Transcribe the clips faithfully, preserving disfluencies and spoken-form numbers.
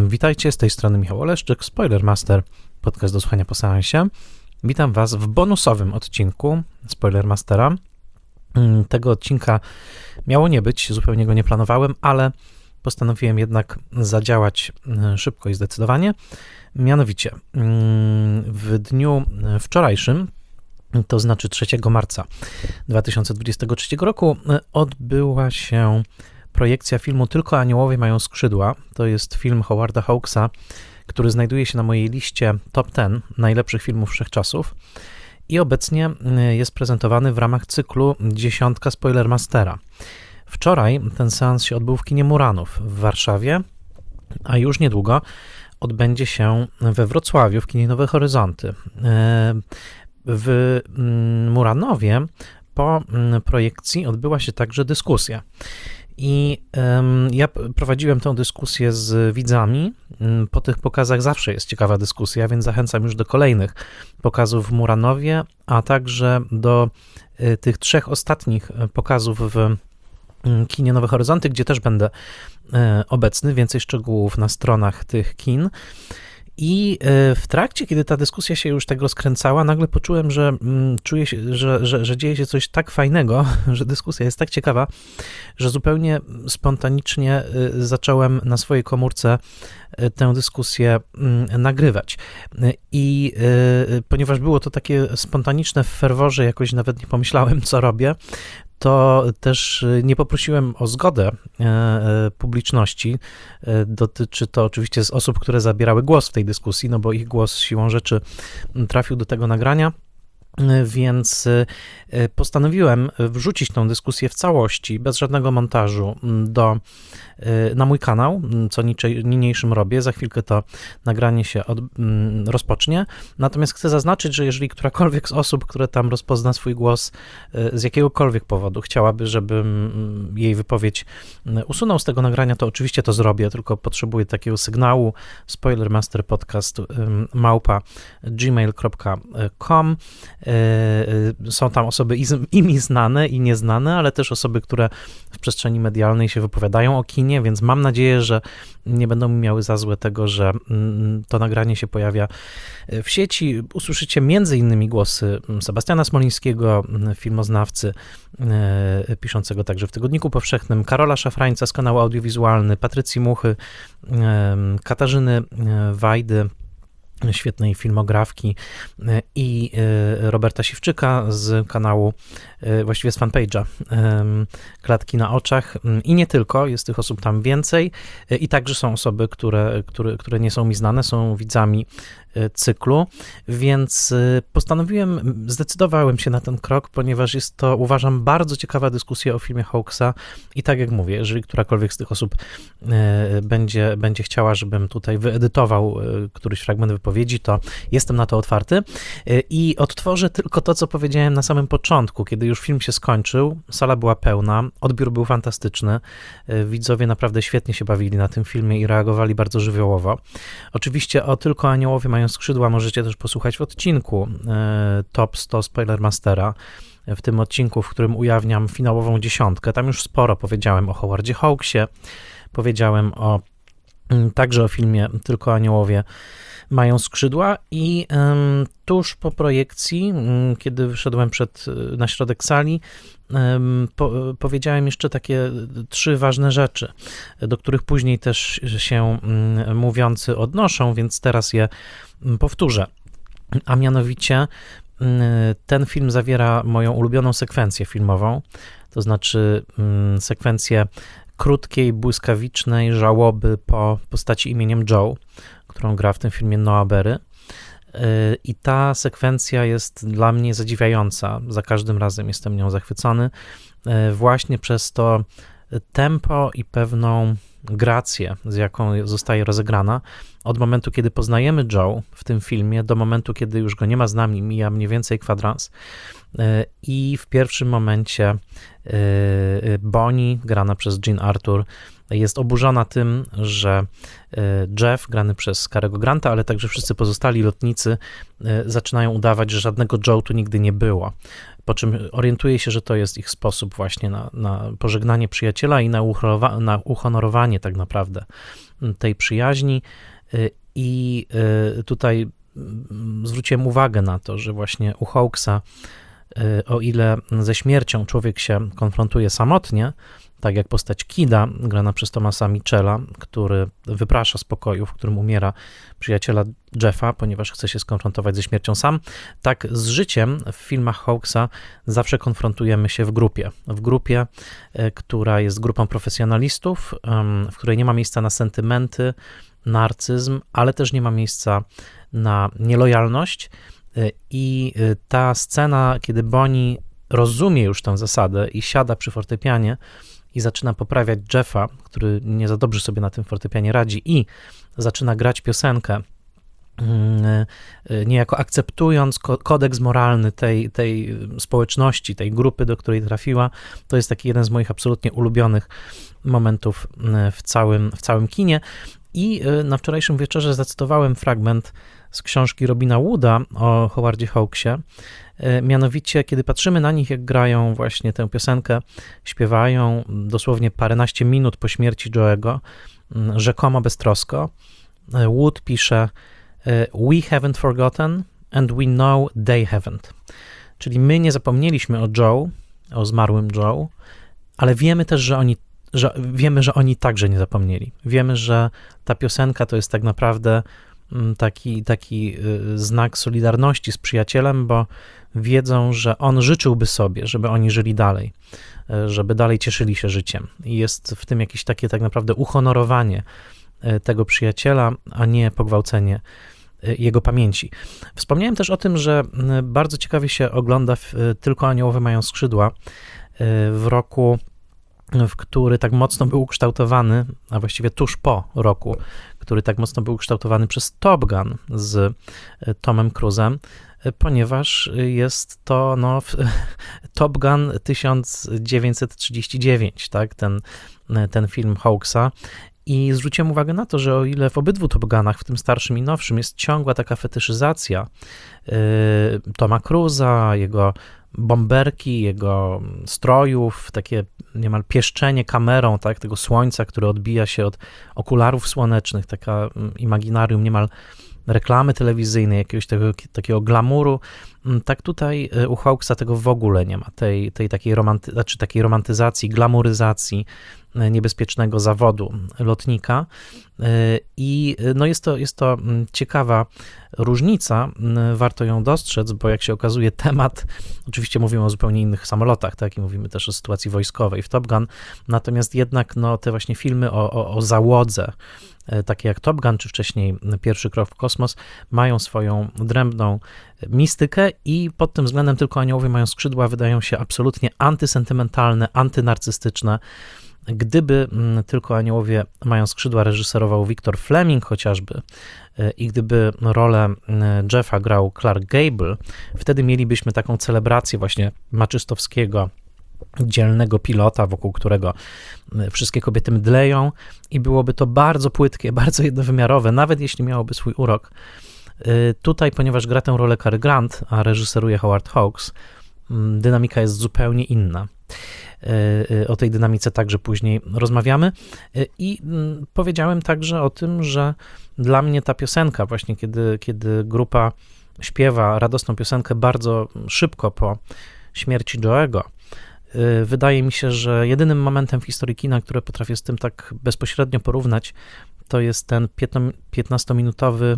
Witajcie, z tej strony Michał Oleszczyk, Spoilermaster, podcast do słuchania po seansie. Witam Was w bonusowym odcinku Spoilermastera. Tego odcinka miało nie być, zupełnie go nie planowałem, ale postanowiłem jednak zadziałać szybko i zdecydowanie. Mianowicie w dniu wczorajszym, to znaczy trzeciego marca dwa tysiące dwudziestego trzeciego roku, odbyła się projekcja filmu Tylko aniołowie mają skrzydła. To jest film Howarda Hawksa, który znajduje się na mojej liście top dziesięć najlepszych filmów wszechczasów i obecnie jest prezentowany w ramach cyklu Dziesiątka Spoilermastera. Wczoraj ten seans się odbył w kinie Muranów w Warszawie, a już niedługo odbędzie się we Wrocławiu w kinie Nowe Horyzonty. W Muranowie po projekcji odbyła się także dyskusja. I um, ja prowadziłem tę dyskusję z widzami. Po tych pokazach zawsze jest ciekawa dyskusja, więc zachęcam już do kolejnych pokazów w Muranowie, a także do y, tych trzech ostatnich pokazów w y, kinie Nowe Horyzonty, gdzie też będę y, obecny. Więcej szczegółów na stronach tych kin. I w trakcie, kiedy ta dyskusja się już tak rozkręcała, nagle poczułem, że mm, czuję się, że, że, że dzieje się coś tak fajnego, że dyskusja jest tak ciekawa, że zupełnie spontanicznie y, zacząłem na swojej komórce y, tę dyskusję y, nagrywać. I y, ponieważ było to takie spontaniczne w ferworze, jakoś nawet nie pomyślałem, co robię, to też nie poprosiłem o zgodę publiczności. Dotyczy to oczywiście z osób, które zabierały głos w tej dyskusji, no bo ich głos siłą rzeczy trafił do tego nagrania. Więc postanowiłem wrzucić tą dyskusję w całości, bez żadnego montażu, do, na mój kanał, co niniejszym robię. Za chwilkę to nagranie się od, rozpocznie. Natomiast chcę zaznaczyć, że jeżeli którakolwiek z osób, które tam rozpozna swój głos z jakiegokolwiek powodu, chciałaby, żebym jej wypowiedź usunął z tego nagrania, to oczywiście to zrobię, tylko potrzebuję takiego sygnału spoilermasterpodcast małpa gmail kropka com. Są tam osoby i mi znane, i nieznane, ale też osoby, które w przestrzeni medialnej się wypowiadają o kinie, więc mam nadzieję, że nie będą mi miały za złe tego, że to nagranie się pojawia w sieci. Usłyszycie między innymi głosy Sebastiana Smolińskiego, filmoznawcy, piszącego także w Tygodniku Powszechnym, Karola Szafrańca z kanału Audiowizualny, Patrycji Muchy, Katarzyny Wajdy, świetnej filmografki, i Roberta Siwczyka z kanału, właściwie z fanpage'a Klatki na oczach, i nie tylko, jest tych osób tam więcej i także są osoby, które, które, które nie są mi znane, są widzami cyklu, więc postanowiłem, zdecydowałem się na ten krok, ponieważ jest to, uważam, bardzo ciekawa dyskusja o filmie Hawksa i tak jak mówię, jeżeli którakolwiek z tych osób będzie, będzie chciała, żebym tutaj wyedytował któryś fragment wypowiedzi, to jestem na to otwarty i odtworzę tylko to, co powiedziałem na samym początku, kiedy już film się skończył, sala była pełna, odbiór był fantastyczny, widzowie naprawdę świetnie się bawili na tym filmie i reagowali bardzo żywiołowo. Oczywiście o Tylko aniołowie mają skrzydła możecie też posłuchać w odcinku Top sto Spoilermastera, w tym odcinku, w którym ujawniam finałową dziesiątkę. Tam już sporo powiedziałem o Howardzie Hawksie, powiedziałem o, także o filmie Tylko aniołowie mają skrzydła i um, tuż po projekcji, um, kiedy wyszedłem przed, na środek sali, um, po, powiedziałem jeszcze takie trzy ważne rzeczy, do których później też się um, mówiący odnoszą, więc teraz je powtórzę. A mianowicie um, ten film zawiera moją ulubioną sekwencję filmową, to znaczy um, sekwencję krótkiej, błyskawicznej żałoby po postaci imieniem Joe, którą gra w tym filmie Noah Beery. I ta sekwencja jest dla mnie zadziwiająca. Za każdym razem jestem nią zachwycony. Właśnie przez to tempo i pewną grację, z jaką zostaje rozegrana. Od momentu, kiedy poznajemy Joe w tym filmie, do momentu, kiedy już go nie ma z nami, mija mniej więcej kwadrans. I w pierwszym momencie Bonnie, grana przez Jean Arthur, jest oburzona tym, że Jeff, grany przez Cary'ego Granta, ale także wszyscy pozostali lotnicy zaczynają udawać, że żadnego Joe tu nigdy nie było. Po czym orientuje się, że to jest ich sposób właśnie na, na pożegnanie przyjaciela i na, uchorowa- na uhonorowanie tak naprawdę tej przyjaźni i tutaj zwróciłem uwagę na to, że właśnie u Hawkesa, o ile ze śmiercią człowiek się konfrontuje samotnie, tak jak postać Kida, grana przez Thomasa Mitchella, który wyprasza z pokoju, w którym umiera przyjaciela Jeffa, ponieważ chce się skonfrontować ze śmiercią sam, tak z życiem w filmach Hawkesa zawsze konfrontujemy się w grupie. W grupie, która jest grupą profesjonalistów, w której nie ma miejsca na sentymenty, narcyzm, ale też nie ma miejsca na nielojalność. I ta scena, kiedy Bonnie rozumie już tę zasadę i siada przy fortepianie i zaczyna poprawiać Jeffa, który nie za dobrze sobie na tym fortepianie radzi, i zaczyna grać piosenkę, niejako akceptując kodeks moralny tej, tej społeczności, tej grupy, do której trafiła, to jest taki jeden z moich absolutnie ulubionych momentów w całym, w całym kinie. I na wczorajszym wieczorze zacytowałem fragment z książki Robina Wooda o Howardzie Hawksie. Mianowicie, kiedy patrzymy na nich, jak grają właśnie tę piosenkę, śpiewają dosłownie paręnaście minut po śmierci Joe'ego, rzekomo beztrosko, Wood pisze: "We haven't forgotten and we know they haven't." Czyli my nie zapomnieliśmy o Joe, o zmarłym Joe, ale wiemy też, że oni że wiemy, że oni także nie zapomnieli. Wiemy, że ta piosenka to jest tak naprawdę taki, taki znak solidarności z przyjacielem, bo wiedzą, że on życzyłby sobie, żeby oni żyli dalej, żeby dalej cieszyli się życiem. I jest w tym jakieś takie tak naprawdę uhonorowanie tego przyjaciela, a nie pogwałcenie jego pamięci. Wspomniałem też o tym, że bardzo ciekawie się ogląda w Tylko aniołowie mają skrzydła w roku, w który tak mocno był ukształtowany, a właściwie tuż po roku, który tak mocno był ukształtowany przez Top Gun z Tomem Cruise'em, ponieważ jest to no, Top Gun tysiąc dziewięćset trzydzieści dziewięć, tak, ten, ten film Hawkesa. I zwróciłem uwagę na to, że o ile w obydwu Top Gunach, w tym starszym i nowszym, jest ciągła taka fetyszyzacja yy, Toma Cruise'a, jego bomberki, jego strojów, takie niemal pieszczenie kamerą, tak, tego słońca, które odbija się od okularów słonecznych, taka imaginarium niemal reklamy telewizyjnej, jakiegoś tego, takiego glamuru, tak tutaj u Hawkesa tego w ogóle nie ma, tej, tej takiej, romanty, znaczy takiej romantyzacji, glamoryzacji niebezpiecznego zawodu lotnika. I no jest to, jest to ciekawa różnica, warto ją dostrzec, bo jak się okazuje, temat, oczywiście mówimy o zupełnie innych samolotach, tak, i mówimy też o sytuacji wojskowej w Top Gun, natomiast jednak no, te właśnie filmy o, o, o załodze, takie jak Top Gun, czy wcześniej Pierwszy krok w kosmos, mają swoją odrębną mistykę i pod tym względem Tylko aniołowie mają skrzydła wydają się absolutnie antysentymentalne, antynarcystyczne. Gdyby Tylko aniołowie mają skrzydła reżyserował Victor Fleming chociażby i gdyby rolę Jeffa grał Clark Gable, wtedy mielibyśmy taką celebrację właśnie maczystowskiego, dzielnego pilota, wokół którego wszystkie kobiety mdleją, i byłoby to bardzo płytkie, bardzo jednowymiarowe, nawet jeśli miałoby swój urok. Tutaj, ponieważ gra tę rolę Cary Grant, a reżyseruje Howard Hawks, dynamika jest zupełnie inna. O tej dynamice także później rozmawiamy. I powiedziałem także o tym, że dla mnie ta piosenka, właśnie kiedy, kiedy grupa śpiewa radosną piosenkę bardzo szybko po śmierci Joe'ego, wydaje mi się, że jedynym momentem w historii kina, które potrafię z tym tak bezpośrednio porównać, to jest ten piętnastominutowy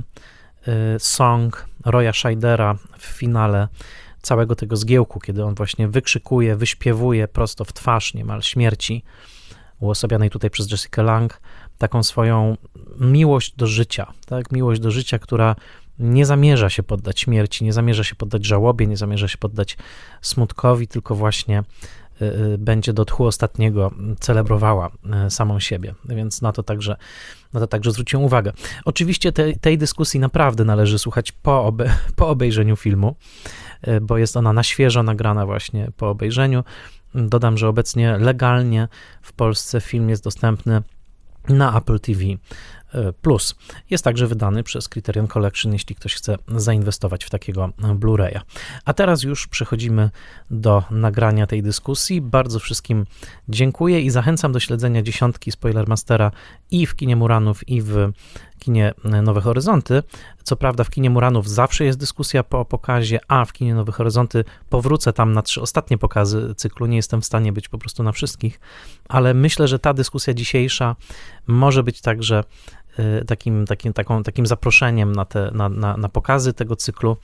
song Roya Scheidera w finale całego tego zgiełku, kiedy on właśnie wykrzykuje, wyśpiewuje prosto w twarz niemal śmierci, uosabianej tutaj przez Jessica Lange, taką swoją miłość do życia, tak? Miłość do życia, która nie zamierza się poddać śmierci, nie zamierza się poddać żałobie, nie zamierza się poddać smutkowi, tylko właśnie będzie do tchu ostatniego celebrowała samą siebie, więc na to także, na to także zwróciłem uwagę. Oczywiście te, tej dyskusji naprawdę należy słuchać po, obe, po obejrzeniu filmu, bo jest ona na świeżo nagrana właśnie po obejrzeniu. Dodam, że obecnie legalnie w Polsce film jest dostępny na Apple T V Plus. Jest także wydany przez Criterion Collection, jeśli ktoś chce zainwestować w takiego Blu-raya. A teraz już przechodzimy do nagrania tej dyskusji. Bardzo wszystkim dziękuję i zachęcam do śledzenia dziesiątki Spoilermastera i w kinie Muranów, i w kinie Nowe Horyzonty. Co prawda w kinie Muranów zawsze jest dyskusja po pokazie, a w kinie Nowe Horyzonty powrócę tam na trzy ostatnie pokazy cyklu. Nie jestem w stanie być po prostu na wszystkich, ale myślę, że ta dyskusja dzisiejsza może być także takim, takim, taką, takim zaproszeniem na, te, na, na, na pokazy tego cyklu,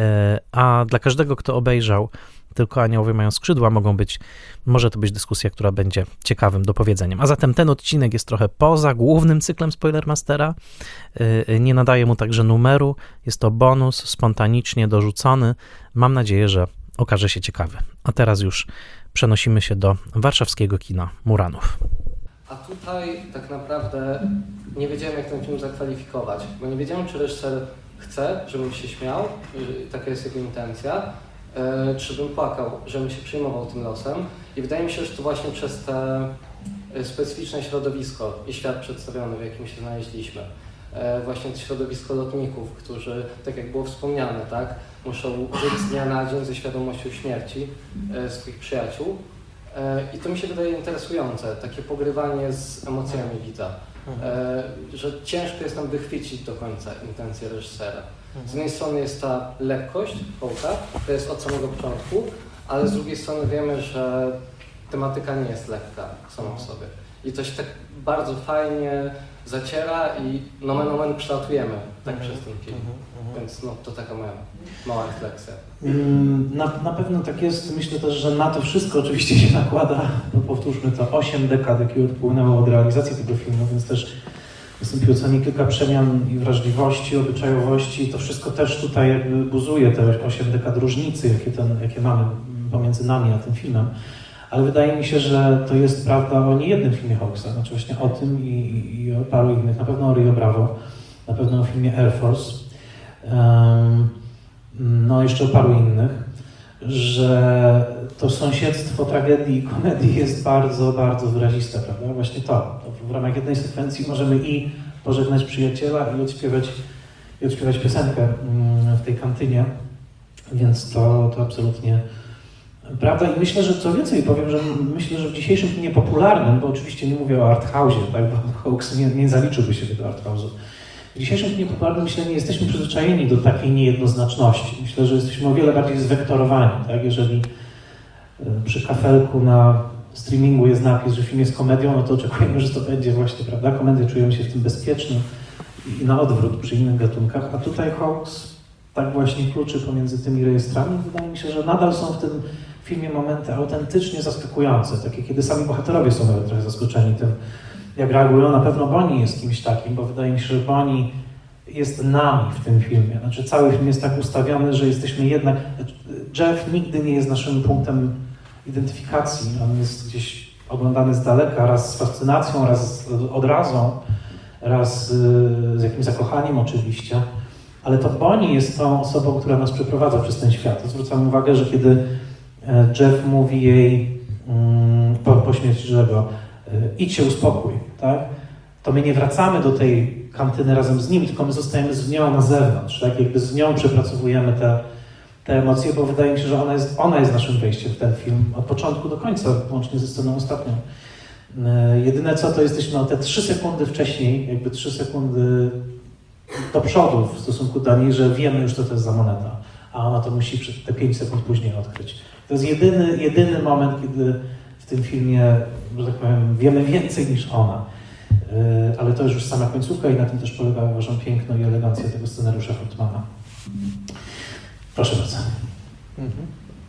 a dla każdego, kto obejrzał Tylko aniołowie mają skrzydła, mogą być, może to być dyskusja, która będzie ciekawym dopowiedzeniem. A zatem ten odcinek jest trochę poza głównym cyklem Spoilermastera, nie nadaje mu także numeru, jest to bonus, spontanicznie dorzucony. Mam nadzieję, że okaże się ciekawy. A teraz już przenosimy się do warszawskiego kina Muranów. A tutaj tak naprawdę nie wiedziałem, jak ten film zakwalifikować, bo nie wiedziałem, czy reżyser chce, żebym się śmiał, taka jest jego intencja, e, czy bym płakał, żebym się przejmował tym losem. I wydaje mi się, że to właśnie przez te specyficzne środowisko i świat przedstawiony, w jakim się znaleźliśmy. E, właśnie to środowisko lotników, którzy, tak jak było wspomniane, tak, muszą żyć z dnia na dzień ze świadomością śmierci e, swoich przyjaciół. I to mi się wydaje interesujące, takie pogrywanie z emocjami widza, że ciężko jest nam wychwycić do końca intencje reżysera. Z jednej strony jest ta lekkość Hołka, to jest od samego początku, ale z drugiej strony wiemy, że tematyka nie jest lekka samą w sobie. I to się tak bardzo fajnie zaciera i nomen omen przelatujemy tak mm-hmm. przez ten film. Mm-hmm. Więc no, to taka moja mała refleksja. Na, na pewno tak jest. Myślę też, że na to wszystko oczywiście się nakłada, no powtórzmy to, osiem dekad, jakie odpłynęło od realizacji tego filmu, więc też nastąpiło co nie kilka przemian i wrażliwości, obyczajowości. To wszystko też tutaj jakby buzuje te osiem dekad różnicy, jakie, ten, jakie mamy pomiędzy nami a tym filmem. Ale wydaje mi się, że to jest prawda o niejednym filmie Hawksa, znaczy właśnie o tym i, i o paru innych, na pewno o Rio Bravo, na pewno o filmie Air Force, um, no jeszcze o paru innych, że to sąsiedztwo tragedii i komedii jest bardzo, bardzo wyraziste, prawda? Właśnie to, to w ramach jednej sekwencji możemy i pożegnać przyjaciela i odśpiewać, i odśpiewać piosenkę w tej kantynie, więc to, to absolutnie prawda. I myślę, że co więcej powiem, że myślę, że w dzisiejszym kinie popularnym, bo oczywiście nie mówię o arthouse'ie, tak, bo Hawks nie, nie zaliczyłby się do arthouse'u. W dzisiejszym kinie popularnym myślę, nie jesteśmy przyzwyczajeni do takiej niejednoznaczności. Myślę, że jesteśmy o wiele bardziej zwektorowani, tak? Jeżeli przy kafelku na streamingu jest napis, że film jest komedią, no to oczekujemy, że to będzie właśnie, prawda, komedia, czujemy się w tym bezpieczni i na odwrót przy innych gatunkach, a tutaj Hawks tak właśnie kluczy pomiędzy tymi rejestrami. Wydaje mi się, że nadal są w tym w filmie momenty autentycznie zaskakujące, takie kiedy sami bohaterowie są nawet trochę zaskoczeni tym, jak reagują. Na pewno Bonnie jest kimś takim, bo wydaje mi się, że Bonnie jest nami w tym filmie. Znaczy cały film jest tak ustawiony, że jesteśmy jednak... Jeff nigdy nie jest naszym punktem identyfikacji. On jest gdzieś oglądany z daleka, raz z fascynacją, raz z odrazą, raz z jakimś zakochaniem oczywiście. Ale to Bonnie jest tą osobą, która nas przeprowadza przez ten świat. Zwracam uwagę, że kiedy Jeff mówi jej po, po śmierci Żego, idź się uspokój, tak? To my nie wracamy do tej kantyny razem z nim, tylko my zostajemy z nią na zewnątrz, tak? Jakby z nią przepracowujemy te, te emocje, bo wydaje mi się, że ona jest, ona jest naszym wejściem w ten film od początku do końca, łącznie ze sceną ostatnią. Jedyne co, to jesteśmy o te trzy sekundy wcześniej, jakby trzy sekundy do przodu w stosunku do niej, że wiemy już, co to jest za moneta, a ona to musi te pięć sekund później odkryć. To jest jedyny, jedyny moment, kiedy w tym filmie, że tak powiem, wiemy więcej niż ona. Yy, ale to jest już sama końcówka i na tym też polega, uważam, piękno i elegancja tego scenariusza Fortmana. Proszę bardzo. Mhm.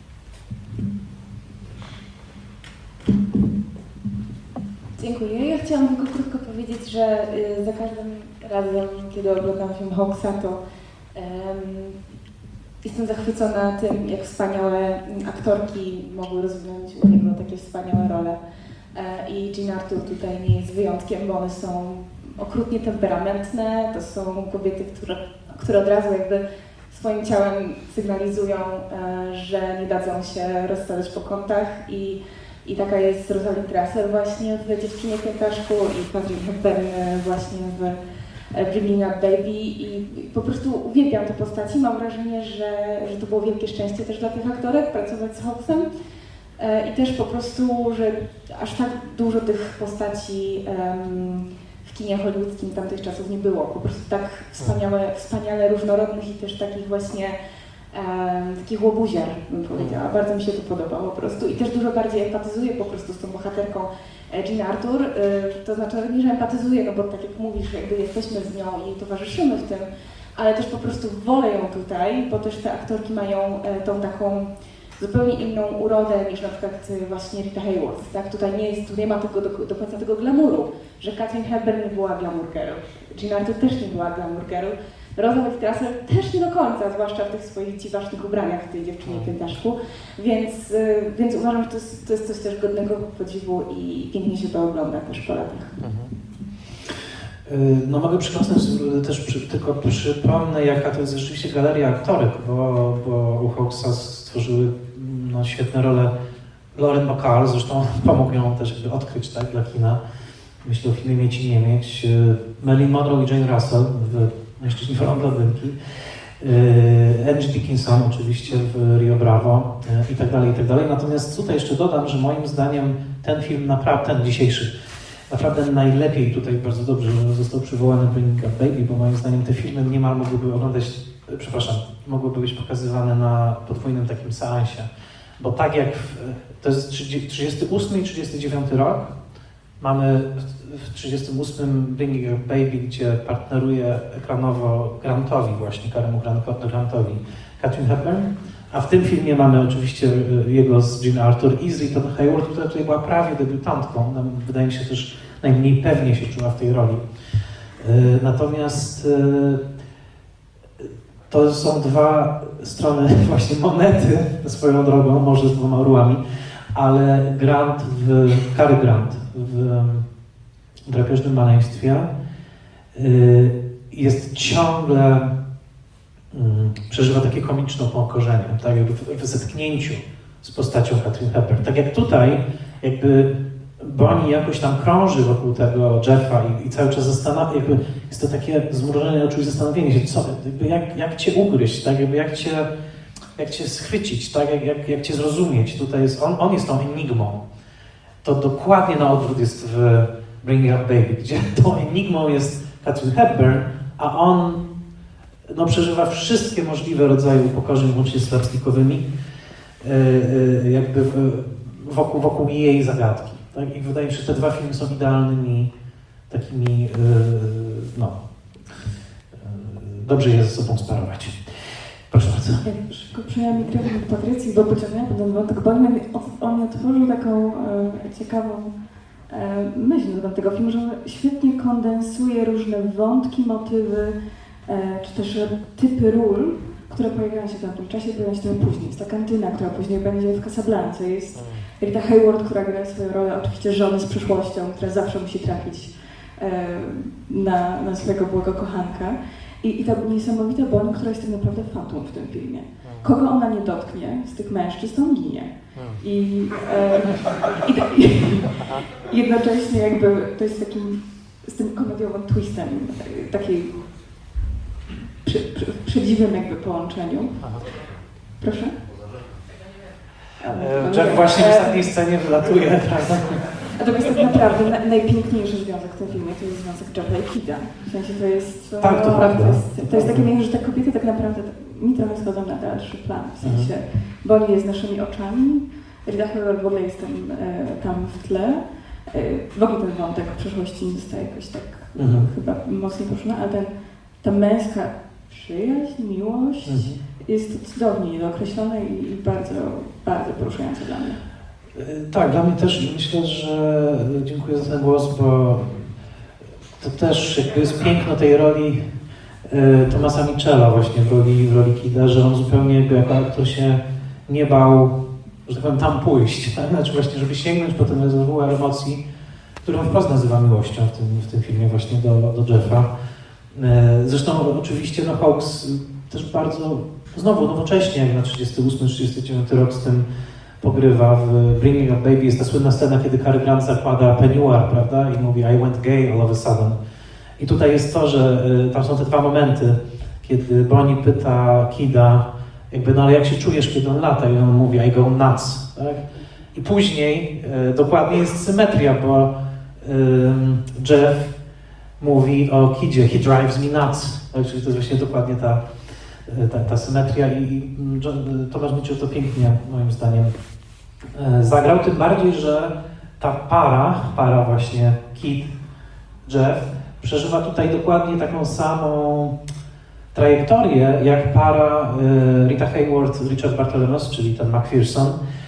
Dziękuję. Ja chciałam tylko krótko powiedzieć, że y, za każdym razem, kiedy oglądam film Hawksa, to um, jestem zachwycona tym, jak wspaniałe aktorki mogły rozwinąć u niego takie wspaniałe role. I Jean Arthur tutaj nie jest wyjątkiem, bo one są okrutnie temperamentne. To są kobiety, które, które od razu jakby swoim ciałem sygnalizują, że nie dadzą się rozstawiać po kątach. I, i taka jest Rosalind Russell właśnie w Dziewczynie Piętaszku i Katharine Hepburn właśnie w Bringing Up Baby i po prostu uwielbiam te postaci. Mam wrażenie, że, że to było wielkie szczęście też dla tych aktorek pracować z Hawksem i też po prostu, że aż tak dużo tych postaci um, w kinie hollywoodzkim tamtych czasów nie było. Po prostu tak wspaniałe, wspaniale różnorodnych i też takich właśnie um, takich łobuziar, bym powiedziała. Bardzo mi się to podobało po prostu i też dużo bardziej empatyzuję po prostu z tą bohaterką Jean Arthur, to znaczy nie, że empatyzuję, no bo tak jak mówisz, jakby jesteśmy z nią i towarzyszymy w tym, ale też po prostu wolę ją tutaj, bo też te aktorki mają tą taką zupełnie inną urodę niż na przykład właśnie Rita Hayworth, tak? Tutaj nie jest, tu nie ma tego, do, do końca tego glamuru, że Katharine Hepburn nie była glamour girl, Jean Arthur też nie była glamour girl, Rosa Whittaker też nie do końca, zwłaszcza w tych swoich dziwacznych ubraniach w tej dziewczynie piętaszku, więc, więc uważam, że to jest, to jest coś też godnego podziwu i pięknie się to ogląda też po latach. No mogę przyklasnąć też, przy, tylko przypomnę, jaka to jest rzeczywiście galeria aktorek, bo, bo u Hawksa stworzyły no, świetne role Lauren Bacall, zresztą pomógł ją też jakby odkryć, tak, dla kina. Myślę o filmie Mieć i nie mieć. Marilyn Monroe i Jane Russell w Mężczyźni wolą blondynki. Angie Dickinson oczywiście w Rio Bravo i tak dalej, i tak dalej. Natomiast tutaj jeszcze dodam, że moim zdaniem ten film, naprawdę, ten dzisiejszy, naprawdę najlepiej tutaj bardzo dobrze, że został przywołany Bringing Up Baby, bo moim zdaniem te filmy niemal mogłyby oglądać, przepraszam, mogłyby być pokazywane na podwójnym takim seansie. Bo tak jak w, to jest trzydziesty ósmy i trzydziesty dziewiąty rok, mamy w trzydziestym ósmym Bringing Up Baby, gdzie partneruje ekranowo Grantowi właśnie, Caremu Grantowi, Katharine Hepburn, a w tym filmie mamy oczywiście jego z Jean Arthur i z Rita Hayworth, która tutaj była prawie debiutantką. Ona, wydaje mi się, też najmniej pewnie się czuła w tej roli. Natomiast to są dwa strony właśnie monety swoją drogą, może z dwoma orłami, ale Grant w, Cary Grant w Drapieżnym Maleństwie jest ciągle, przeżywa takie komiczne upokorzenie, tak jakby w zetknięciu z postacią Katharine Hepburn. Tak jak tutaj, jakby Bonnie jakoś tam krąży wokół tego Jeffa i, i cały czas zastanawia, jakby jest to takie zmrużenie oczu i zastanowienie się, co, jakby jak, jak cię ugryźć, tak jakby jak cię, jak cię schwycić, tak jak, jak, jak cię zrozumieć. Tutaj jest, on, on jest tą enigmą. To dokładnie na odwrót jest w Bringing Up Baby, gdzie tą enigmą jest Katharine Hepburn, a on no, przeżywa wszystkie możliwe rodzaje upokorzeń, łącznie z slapstickowymi, yy, jakby wokół, wokół jej zagadki. Tak? I wydaje mi się, że te dwa filmy są idealnymi takimi, yy, no, yy, dobrze je ze sobą sparować. Proszę bardzo. Ja szybko przejęłam mikrofon do Patrycji, bo pociągnęłam ten wątek, bo on, on otworzył taką e, ciekawą e, myśl na temat tego filmu, że on świetnie kondensuje różne wątki, motywy, e, czy też typy ról, które pojawiają się w tamtym czasie, pojawiają się trochę później. Jest ta kantyna, która później będzie w Casablance, jest Rita Hayworth, która gra swoją rolę, oczywiście żony z przyszłością, która zawsze musi trafić e, na, na swojego byłego kochanka. I, I ta niesamowita Bonnie, która jest tak naprawdę fatą w tym filmie. Kogo ona nie dotknie z tych mężczyzn, on ginie. I, e, i, i jednocześnie jakby to jest takim, z tym komediowym twistem, takiej przy, przy, przedziwnym jakby połączeniu. Proszę? Jeff właśnie w ostatniej scenie wylatuje, prawda? Natomiast tak naprawdę na, najpiękniejszy związek w tym filmie to jest związek Jeffa i Kida. W sensie to jest... Tak, to o, prawda. To jest, to jest takie miejsce, że te kobiety tak naprawdę mi trochę schodzą na dalszy plan. W sensie mhm. Bonnie jest naszymi oczami, Rita Hayworth w ogóle jest tam, e, tam w tle. E, w ogóle ten wątek w przeszłości nie zostaje jakoś tak mhm. chyba mocniej poruszony, ale ten, ta męska przyjaźń, miłość mhm. jest cudownie niedookreślona i, i bardzo, bardzo poruszająca dla mnie. Tak, dla mnie też myślę, że dziękuję za ten głos, bo to też jakby jest piękno tej roli Thomasa Mitchella właśnie w roli, w roli Kida, że on zupełnie jakby jako aktor się nie bał, że tak powiem, tam pójść, tak? Znaczy właśnie, żeby sięgnąć po ten rezerwuar emocji, którą wprost nazywa miłością w tym, w tym filmie właśnie do, do Jeffa. Zresztą oczywiście no, Hawks też bardzo, znowu nowocześnie, jak na trzydziesty ósmy trzydziesty dziewiąty rok z tym pogrywa. W Bringing Up Baby jest ta słynna scena, kiedy Cary Grant zakłada peignoir, prawda, i mówi I went gay all of a sudden. I tutaj jest to, że y, tam są te dwa momenty, kiedy Bonnie pyta Kida, jakby, no ale jak się czujesz, kiedy on lata? I on mówi, I go nuts, tak? I później y, dokładnie jest symetria, bo y, Jeff mówi o Kidzie, he drives me nuts, tak? Czyli to jest właśnie dokładnie ta, ta, ta symetria i, i John, Tomasz Mitchell to pięknie, moim zdaniem, y, zagrał, tym bardziej, że ta para, para właśnie Kid, Jeff, przeżywa tutaj dokładnie taką samą trajektorię jak para y, Rita Hayworth, Richard Barthelmess, czyli ten McPherson,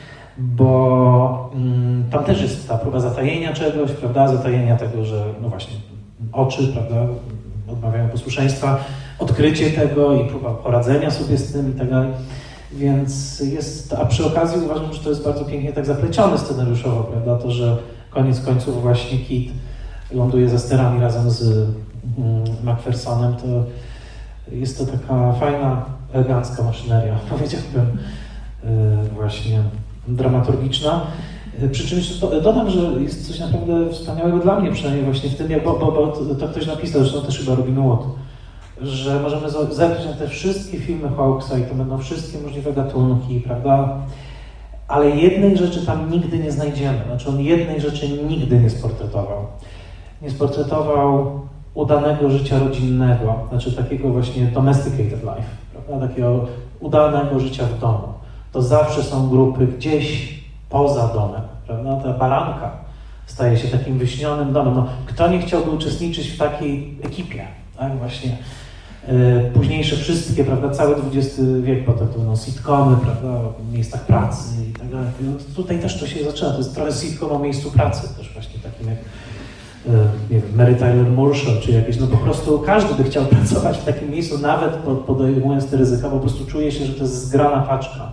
bo mm, tam też jest ta próba zatajenia czegoś, prawda, zatajenia tego, że no właśnie oczy, prawda, odmawiają posłuszeństwa, odkrycie tego i próba poradzenia sobie z tym i tak dalej. Więc jest, a przy okazji uważam, że to jest bardzo pięknie tak zaplecione scenariuszowo, prawda, to, że koniec końców właśnie Kid ląduje za sterami razem z mm, McPhersonem, to jest to taka fajna, elegancka maszyneria, powiedziałbym, yy, właśnie dramaturgiczna. Yy, przy czym jeszcze to, dodam, że jest coś naprawdę wspaniałego dla mnie przynajmniej właśnie w tym, jak, bo, bo, bo to, to ktoś napisał, zresztą też chyba Robin Wood, że możemy zerknąć na te wszystkie filmy Hawksa i to będą wszystkie możliwe gatunki, prawda? Ale jednej rzeczy tam nigdy nie znajdziemy, znaczy on jednej rzeczy nigdy nie sportretował. Nie sportretował udanego życia rodzinnego, znaczy takiego właśnie domesticated life, prawda? Takiego udanego życia w domu. To zawsze są grupy gdzieś poza domem, prawda? Ta baranka staje się takim wyśnionym domem. No, kto nie chciałby uczestniczyć w takiej ekipie, tak? Właśnie yy, późniejsze wszystkie, prawda? Cały dwudziesty wiek, potem to będą sitcomy, prawda? O miejscach pracy i tak dalej. No, tutaj też to się zaczyna, to jest trochę sitcom o miejscu pracy, też właśnie takim jak nie wiem, Mary Tyler Moore Show, czy jakieś, no po prostu każdy by chciał pracować w takim miejscu, nawet podejmując te ryzyka, po prostu czuje się, że to jest zgrana paczka.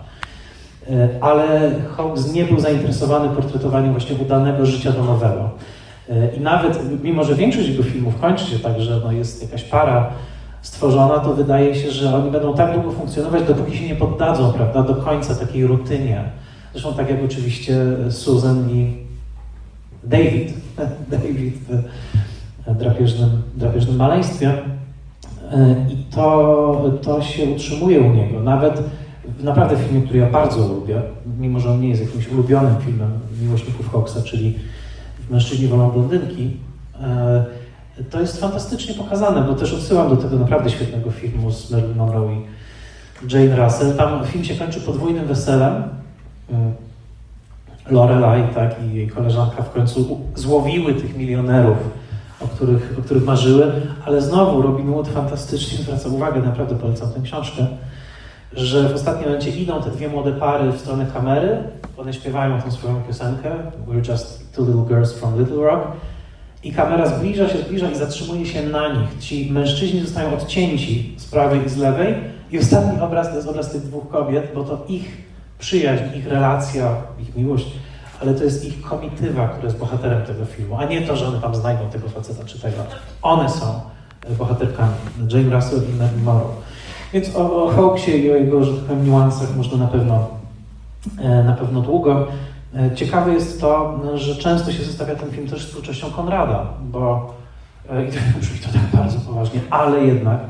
Ale Hawks nie był zainteresowany portretowaniem właśnie udanego życia domowego. I nawet, mimo że większość jego filmów kończy się tak, że no jest jakaś para stworzona, to wydaje się, że oni będą tak długo funkcjonować, dopóki się nie poddadzą, prawda, do końca takiej rutynie. Zresztą tak jak oczywiście Susan i David, David w drapieżnym, drapieżnym maleństwie i to, to się utrzymuje u niego, nawet w naprawdę filmie, który ja bardzo lubię, mimo że on nie jest jakimś ulubionym filmem miłośników Hawksa, czyli Mężczyźni wolą blondynki, to jest fantastycznie pokazane, bo też odsyłam do tego naprawdę świetnego filmu z Marilyn Monroe i Jane Russell. Tam film się kończy podwójnym weselem. Lorelai, tak, i jej koleżanka w końcu złowiły tych milionerów, o których, o których marzyły, ale znowu Robin Wood fantastycznie zwraca uwagę, naprawdę polecam tę książkę, że w ostatnim momencie idą te dwie młode pary w stronę kamery, one śpiewają tą swoją piosenkę We're just two little girls from Little Rock i kamera zbliża się, zbliża i zatrzymuje się na nich. Ci mężczyźni zostają odcięci z prawej i z lewej i ostatni obraz to jest obraz tych dwóch kobiet, bo to ich przyjaźń, ich relacja, ich miłość, ale to jest ich komitywa, która jest bohaterem tego filmu, a nie to, że one tam znajdą tego faceta czy tego. One są bohaterkami, Jane Russell i Marilyn Monroe. Więc o, o Hawksie i o jego, że tak powiem, niuansach można na pewno, na pewno długo. Ciekawe jest to, że często się zestawia ten film też z twórczością Konrada, bo i to brzmi to tak bardzo poważnie, ale jednak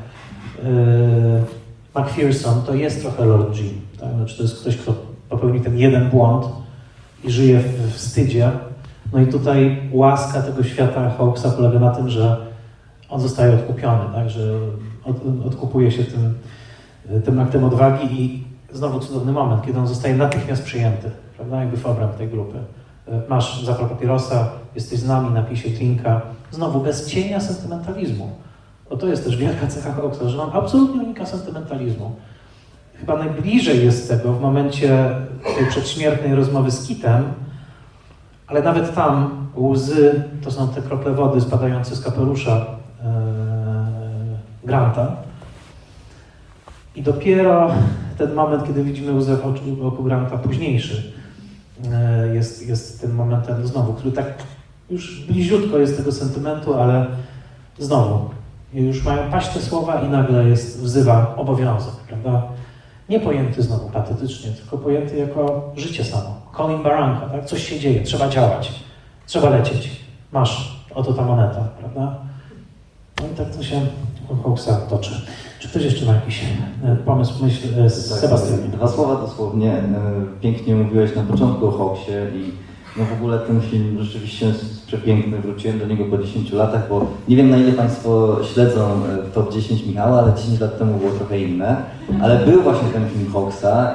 McPherson to jest trochę Lord Jim, tak? Znaczy to jest ktoś, kto popełni ten jeden błąd i żyje w wstydzie. No i tutaj łaska tego świata Hawksa polega na tym, że on zostaje odkupiony, tak? Że od, odkupuje się tym, tym aktem odwagi i znowu cudowny moment, kiedy on zostaje natychmiast przyjęty, prawda? Jakby w obręb tej grupy. Masz zapal papierosa, jesteś z nami, napij się drinka. Znowu bez cienia sentymentalizmu. Bo to jest też wielka cecha Hawksa, że on absolutnie unika sentymentalizmu. Chyba najbliżej jest tego w momencie tej przedśmiertnej rozmowy z Kitem, ale nawet tam łzy to są te krople wody spadające z kapelusza ee, Granta. I dopiero ten moment, kiedy widzimy łzę w oczu, w oku Granta, późniejszy, ee, jest, jest tym momentem znowu, który tak już bliziutko jest tego sentymentu, ale znowu już mają paść te słowa i nagle jest, wzywa obowiązek, prawda? Nie pojęty znowu patetycznie, tylko pojęty jako życie samo. Colin Baranka, tak? Coś się dzieje, trzeba działać, trzeba lecieć. Masz, oto ta moneta, prawda? No i tak to się u Hawksa toczy. Czy ktoś jeszcze ma jakiś pomysł, myśl? Sebastian. Dwa słowa dosłownie. Pięknie mówiłeś na początku o Hawksie i no w ogóle ten film rzeczywiście jest przepiękny. Wróciłem do niego po dziesięciu latach, bo nie wiem na ile Państwo śledzą top dziesięć Michała, ale dziesięć lat temu było trochę inne. Ale był właśnie ten film Hawksa.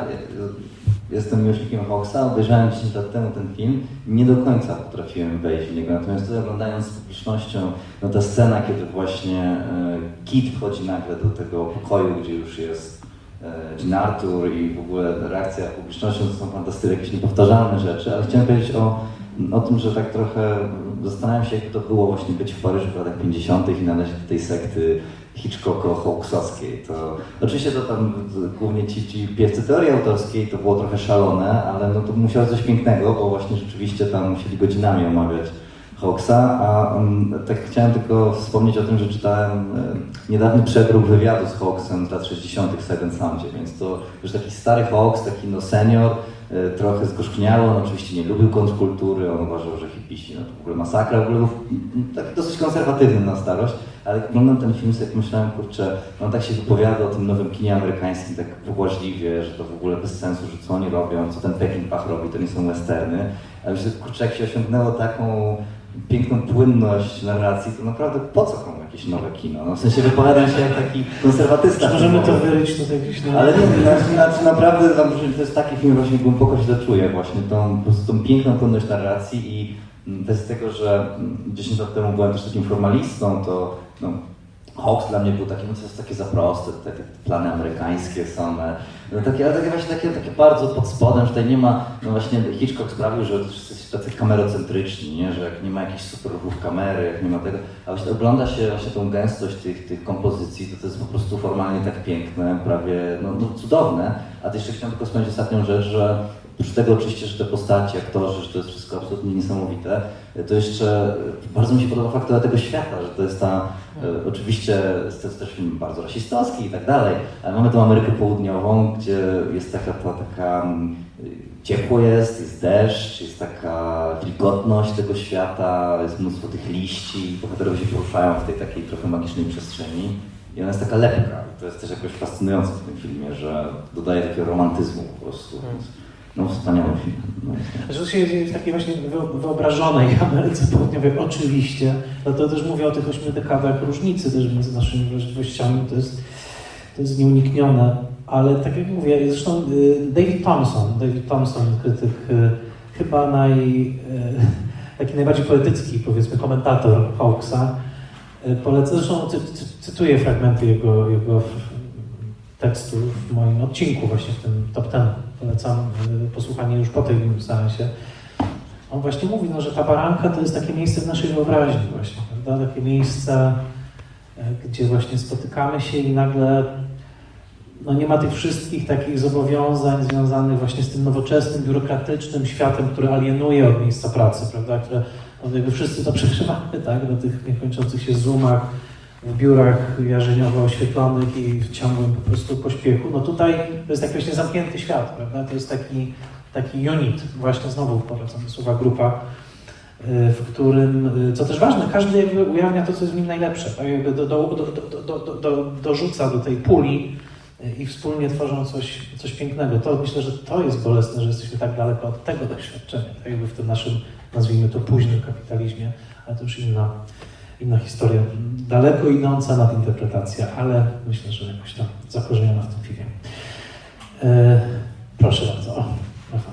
Jestem miłośnikiem Hawksa, obejrzałem dziesięć lat temu ten film i nie do końca potrafiłem wejść w niego. Natomiast tutaj oglądając z publicznością, no ta scena, kiedy właśnie e, Kit wchodzi nagle do tego pokoju, gdzie już jest e, Jean Arthur i w ogóle reakcja publiczności, to są fantastyczne, jakieś niepowtarzalne rzeczy, ale chciałem powiedzieć o, o tym, że tak trochę zastanawiam się, jak to było właśnie być w Paryżu w latach pięćdziesiątych i należeć do tej sekty Hitchcocko-Hawksowskiej. To oczywiście to tam głównie ci, ci piewcy teorii autorskiej to było trochę szalone, ale no to musiało coś pięknego, bo właśnie rzeczywiście tam musieli godzinami omawiać Hawksa, a um, tak chciałem tylko wspomnieć o tym, że czytałem e, niedawny przegród wywiadu z Hawksem z lat sześćdziesiątych w Seven Soundzie, więc to już taki stary Hawks, taki no senior, e, trochę zgorzkniały, on oczywiście nie lubił kontrkultury, on uważał, że hipisi no to w ogóle masakra, w ogóle był taki dosyć konserwatywny na starość, ale jak oglądam ten film, sobie myślałem, kurczę, on tak się wypowiada o tym nowym kinie amerykańskim tak pobłażliwie, że to w ogóle bez sensu, że co oni robią, co ten Peckinpah robi, to nie są westerny, ale myślę, kurczę, jak się osiągnęło taką piękną płynność narracji, to naprawdę po co komu jakieś nowe kino? No, w sensie wypowiadam się jak taki konserwatysta. Czy możemy to wyryć tutaj gdzieś na... Ale nie, znaczy, znaczy naprawdę to jest taki film, właśnie głęboko się czuję właśnie tą, po prostu tą piękną płynność narracji i też z tego, że dziesięć lat temu byłem też takim formalistą, to no, Hawks dla mnie był takim, no to jest takie za proste, te, te plany amerykańskie same, no takie, ale takie właśnie takie, takie bardzo pod spodem, że tutaj nie ma, no właśnie Hitchcock sprawił, że wszyscy są tacy kamerocentryczni, nie? Że jak nie ma jakichś super ruchów kamery, jak nie ma tego, a właśnie ogląda się właśnie tą gęstość tych, tych kompozycji, to to jest po prostu formalnie tak piękne, prawie no, no cudowne, a też jeszcze chciałem tylko wspomnieć ostatnią rzecz, że oprócz tego oczywiście, że te postacie, aktorzy, że to jest wszystko absolutnie niesamowite, to jeszcze bardzo mi się podoba faktura tego świata, że to jest ta, e, oczywiście to jest też film bardzo rasistowski i tak dalej, ale mamy tą Amerykę Południową, gdzie jest taka, ta, taka ciepło jest, jest deszcz, jest taka wilgotność tego świata, jest mnóstwo tych liści, bohaterowie się poruszają w tej takiej trochę magicznej przestrzeni i ona jest taka lepka. To jest też jakoś fascynujące w tym filmie, że dodaje takiego romantyzmu po prostu. No wspaniały film. No. Że to się dzieje w takiej właśnie wyobrażonej Ameryce Południowej, oczywiście. No to też mówię o tych ośmiu dekadach różnicy też między naszymi wrażliwościami, to jest, to jest nieuniknione. Ale tak jak mówię, zresztą David Thompson, David Thompson, krytyk, chyba naj, taki najbardziej poetycki, powiedzmy, komentator Hawksa, polecę, zresztą cy, cy, cytuję fragmenty jego, jego tekstu w moim odcinku, właśnie w tym top ten. Polecam posłuchanie już po tym seansie. On właśnie mówi, no, że ta baranka to jest takie miejsce w naszej wyobraźni właśnie, prawda? Takie miejsce, gdzie właśnie spotykamy się i nagle no, nie ma tych wszystkich takich zobowiązań związanych właśnie z tym nowoczesnym, biurokratycznym światem, który alienuje od miejsca pracy, prawda? Które no, jakby wszyscy to przeżywamy, tak? Na tych niekończących się zoomach, w biurach jarzeniowo oświetlonych i w ciągłym po prostu pośpiechu. No tutaj to jest taki właśnie zamknięty świat, prawda? To jest taki, taki unit, właśnie znowu powracam do słowa grupa, w którym, co też ważne, każdy jakby ujawnia to, co jest w nim najlepsze, tak? Jakby do, do, do, do, do, do, dorzuca do tej puli i wspólnie tworzą coś, coś pięknego. To myślę, że to jest bolesne, że jesteśmy tak daleko od tego doświadczenia, tak jakby w tym naszym, nazwijmy to, późnym kapitalizmie, ale to już inna Inna historia, daleko idąca nadinterpretacja, ale myślę, że jakoś tam zakorzeniona w tym filmie. E, proszę bardzo. O, Rafał.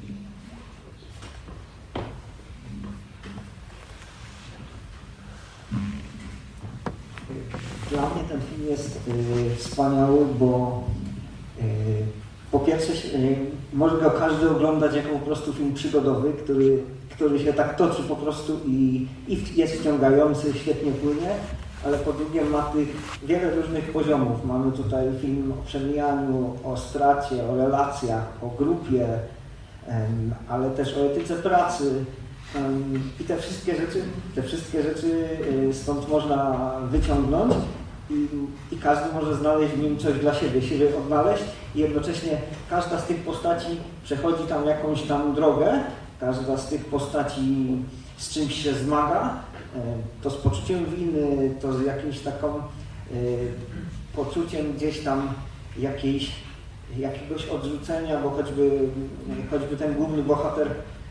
Dla mnie ten film jest y, wspaniały, bo y, po pierwsze y, może go każdy oglądać jako po prostu film przygodowy, który który się tak toczy po prostu i, i jest wciągający, świetnie płynie, ale po drugie ma tych wiele różnych poziomów. Mamy tutaj film o przemijaniu, o stracie, o relacjach, o grupie, um, ale też o etyce pracy um, i te wszystkie rzeczy, te wszystkie rzeczy y, stąd można wyciągnąć i, i każdy może znaleźć w nim coś dla siebie, siebie odnaleźć i jednocześnie każda z tych postaci przechodzi tam jakąś tam drogę. Każda z tych postaci z czymś się zmaga, to z poczuciem winy, to z jakimś taką poczuciem gdzieś tam jakiejś, jakiegoś odrzucenia, bo choćby, choćby ten główny bohater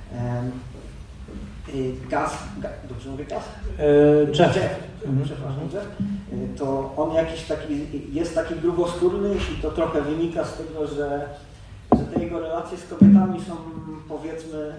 Gaz, dobrze mówię Gaz? Jeff. Jeff, Mhm. przepraszam, Jeff, to on jakiś taki, jest taki gruboskórny i to trochę wynika z tego, że, że te jego relacje z kobietami są, powiedzmy,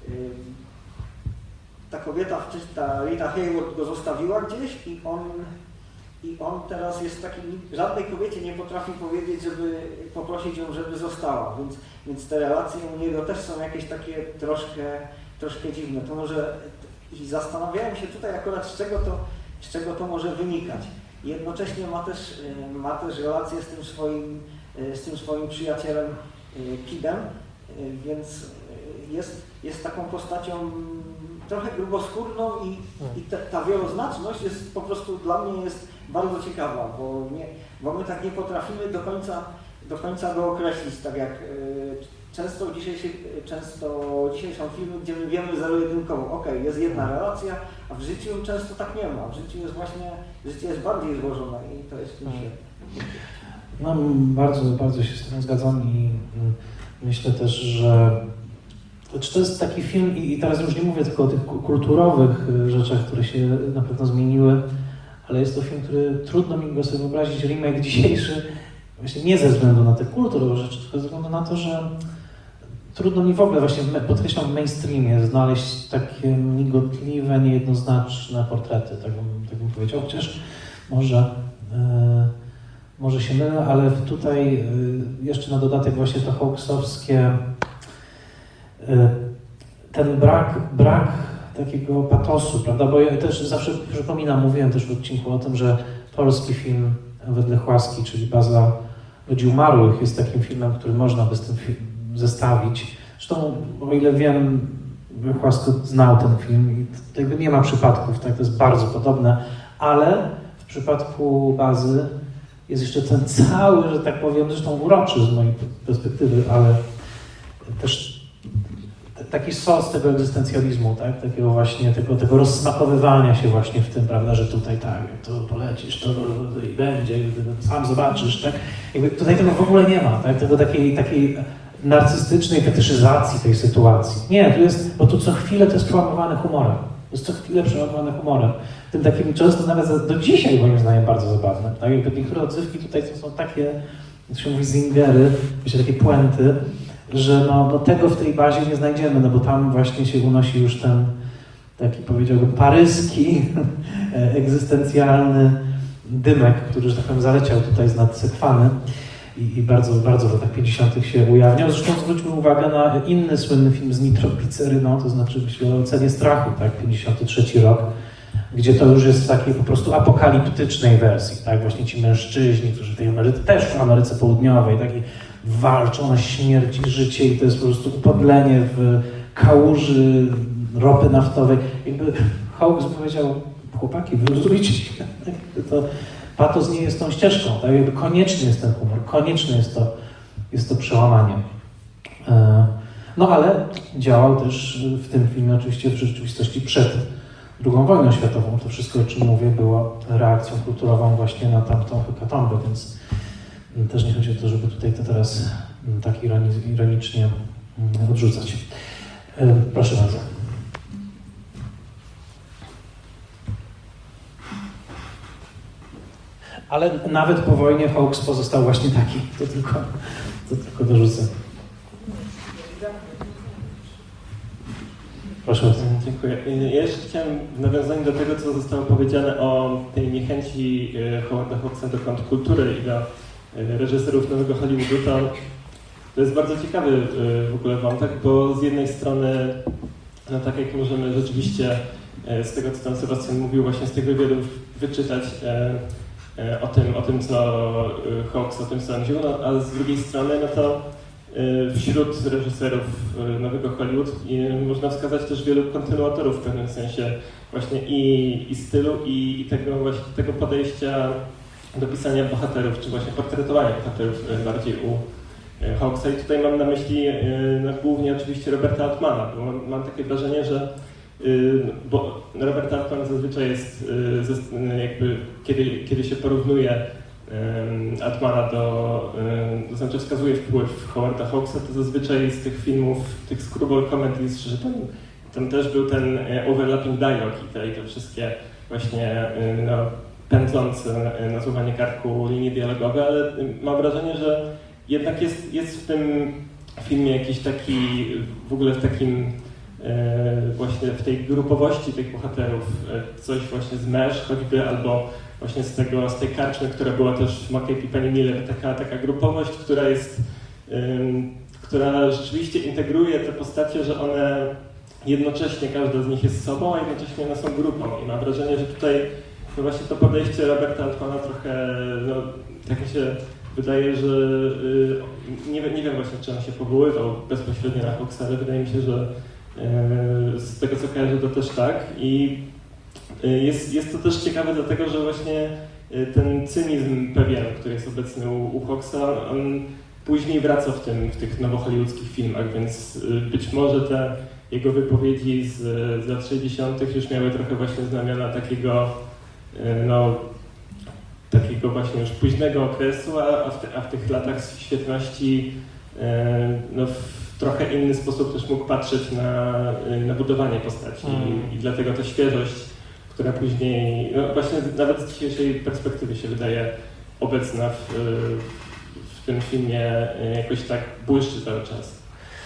ta kobieta, ta Rita Hayworth go zostawiła gdzieś i on, i on teraz jest taki, żadnej kobiecie nie potrafi powiedzieć, żeby poprosić ją, żeby została, więc, więc te relacje u niego też są jakieś takie troszkę, troszkę dziwne. To może, i zastanawiałem się tutaj akurat z czego to, z czego to może wynikać. Jednocześnie ma też, ma też relacje z tym swoim, z tym swoim przyjacielem Kidem, więc jest, jest taką postacią trochę gruboskórną i, i te, ta wieloznaczność jest po prostu dla mnie jest bardzo ciekawa, bo, nie, bo my tak nie potrafimy do końca, do końca go określić, tak jak y, często, dzisiejszy, często dzisiaj są filmy, gdzie my wiemy zero-jedynkowo, ok, jest jedna relacja, a w życiu często tak nie ma, w życiu jest właśnie, życie jest bardziej złożone i to jest w tym świetne. No, bardzo, bardzo się z tym zgadzam i myślę też, że czy to jest taki film, i teraz już nie mówię tylko o tych kulturowych rzeczach, które się na pewno zmieniły, ale jest to film, który trudno mi go sobie wyobrazić, remake dzisiejszy, właśnie nie ze względu na te kulturowe rzeczy, tylko ze względu na to, że trudno mi w ogóle, właśnie podkreślam w mainstreamie, znaleźć takie migotliwe, niejednoznaczne portrety, tak bym, tak bym powiedział, chociaż może, e, może się mylę, ale tutaj e, jeszcze na dodatek właśnie to hawksowskie, e, ten brak, brak takiego patosu, prawda, bo ja też zawsze przypominam, mówiłem też w odcinku o tym, że polski film Wedle Chłaski, czyli Baza Ludzi Umarłych, jest takim filmem, który można by z tym zestawić. Zresztą, o ile wiem, Chłasko znał ten film i jakby nie ma przypadków, tak, to jest bardzo podobne, ale w przypadku Bazy jest jeszcze ten cały, że tak powiem, zresztą uroczy z mojej perspektywy, ale też taki sos tego egzystencjalizmu, tak? Takiego właśnie, tego, tego rozsmakowywania się właśnie w tym, prawda, że tutaj tak, jak to polecisz, to, to i będzie, sam zobaczysz, tak? Jakby tutaj tego w ogóle nie ma, tak? Tego takiej, takiej narcystycznej fetyszyzacji tej sytuacji. Nie, tu jest, bo tu co chwilę to jest przełamowane humorem. To jest co chwilę przełamowane humorem. Tym takim często nawet do dzisiaj moim zdaniem bardzo zabawne. Tak? Jakby niektóre odzywki tutaj to są takie, jak się mówi, zingery, myślę, takie puenty, że no, no tego w tej bazie nie znajdziemy, no bo tam właśnie się unosi już ten taki, powiedziałbym, paryski, egzystencjalny dymek, który, że tak powiem, zaleciał tutaj z nad Sekwany i, i bardzo, bardzo w latach pięćdziesiątych się ujawniał. Zresztą zwróćmy uwagę na inny słynny film z nitrogliceryną, to znaczy myślę o Ocenie strachu, tak, pięćdziesiąty trzeci rok, gdzie to już jest w takiej po prostu apokaliptycznej wersji, tak, właśnie ci mężczyźni, którzy w tej Ameryce, też w Ameryce Południowej, takiej walczą na śmierć i życie i to jest po prostu upodlenie w kałuży ropy naftowej. Jakby Hawks powiedział, chłopaki, wyluzujcie się. To patos nie jest tą ścieżką, tak? Jakby konieczny jest ten humor, konieczne jest to, jest to przełamanie. No ale działał też w tym filmie oczywiście w rzeczywistości przed drugą wojną światową. To wszystko, o czym mówię, było reakcją kulturową właśnie na tamtą hekatombę, więc też nie chodzi o to, żeby tutaj to teraz tak ironicznie odrzucać. Proszę bardzo. Ale nawet po wojnie Hawks pozostał właśnie taki. To tylko, to tylko dorzucę. Proszę bardzo. Dziękuję. Ja jeszcze chciałem w nawiązaniu do tego, co zostało powiedziane o tej niechęci Howarda Hawksa do kontrkultury i do reżyserów nowego Hollywoodu, to, to jest bardzo ciekawy w ogóle wątek, bo z jednej strony, no tak jak możemy rzeczywiście z tego, co tam Sebastian mówił, właśnie z tych wywiadów wyczytać o tym, o tym co Hawks o tym sądził, no, ale z drugiej strony, no to wśród reżyserów nowego Hollywood można wskazać też wielu kontynuatorów w pewnym sensie właśnie i, i stylu, i, i tego, właśnie, tego podejścia do pisania bohaterów, czy właśnie portretowania bohaterów bardziej u Hawksa. I tutaj mam na myśli no, głównie oczywiście Roberta Altmana, bo mam, mam takie wrażenie, że bo Robert Altman zazwyczaj jest jakby, kiedy, kiedy się porównuje Altmana do, to znaczy wskazuje wpływ Howarda Hawksa, to zazwyczaj z tych filmów, tych screwball comedies, że tam, tam też był ten overlapping dialogue i te, i te wszystkie właśnie no, pędzące na złamanie karku linie dialogowe, ale mam wrażenie, że jednak jest, jest w tym filmie jakiś taki, w ogóle w takim właśnie w tej grupowości tych bohaterów coś właśnie z Mesh choćby, albo właśnie z tego, z tej karczmy, która była też w Mackay i Penny Miller, taka, taka grupowość, która jest, ym, która rzeczywiście integruje te postacie, że one jednocześnie, każda z nich jest sobą, a jednocześnie one są grupą. I mam wrażenie, że tutaj no właśnie to podejście Roberta Altmana trochę, no, tak mi się wydaje, że yy, nie, nie wiem właśnie, czy on się powoływał bezpośrednio na Hawksa, ale wydaje mi się, że yy, z tego co kojarzę, to też tak. I Jest, jest to też ciekawe dlatego, że właśnie ten cynizm pewien, który jest obecny u, u Hawksa, on później wraca w, tym, w tych nowohollywoodzkich filmach, więc być może te jego wypowiedzi z, z lat sześćdziesiątych już miały trochę właśnie znamiona takiego, no, takiego właśnie już późnego okresu, a, a, w, te, a w tych latach świetności no, w trochę inny sposób też mógł patrzeć na, na budowanie postaci mm. I, i dlatego ta świeżość, która później, no właśnie nawet z dzisiejszej perspektywy się wydaje obecna w, w tym filmie, jakoś tak błyszczy cały czas.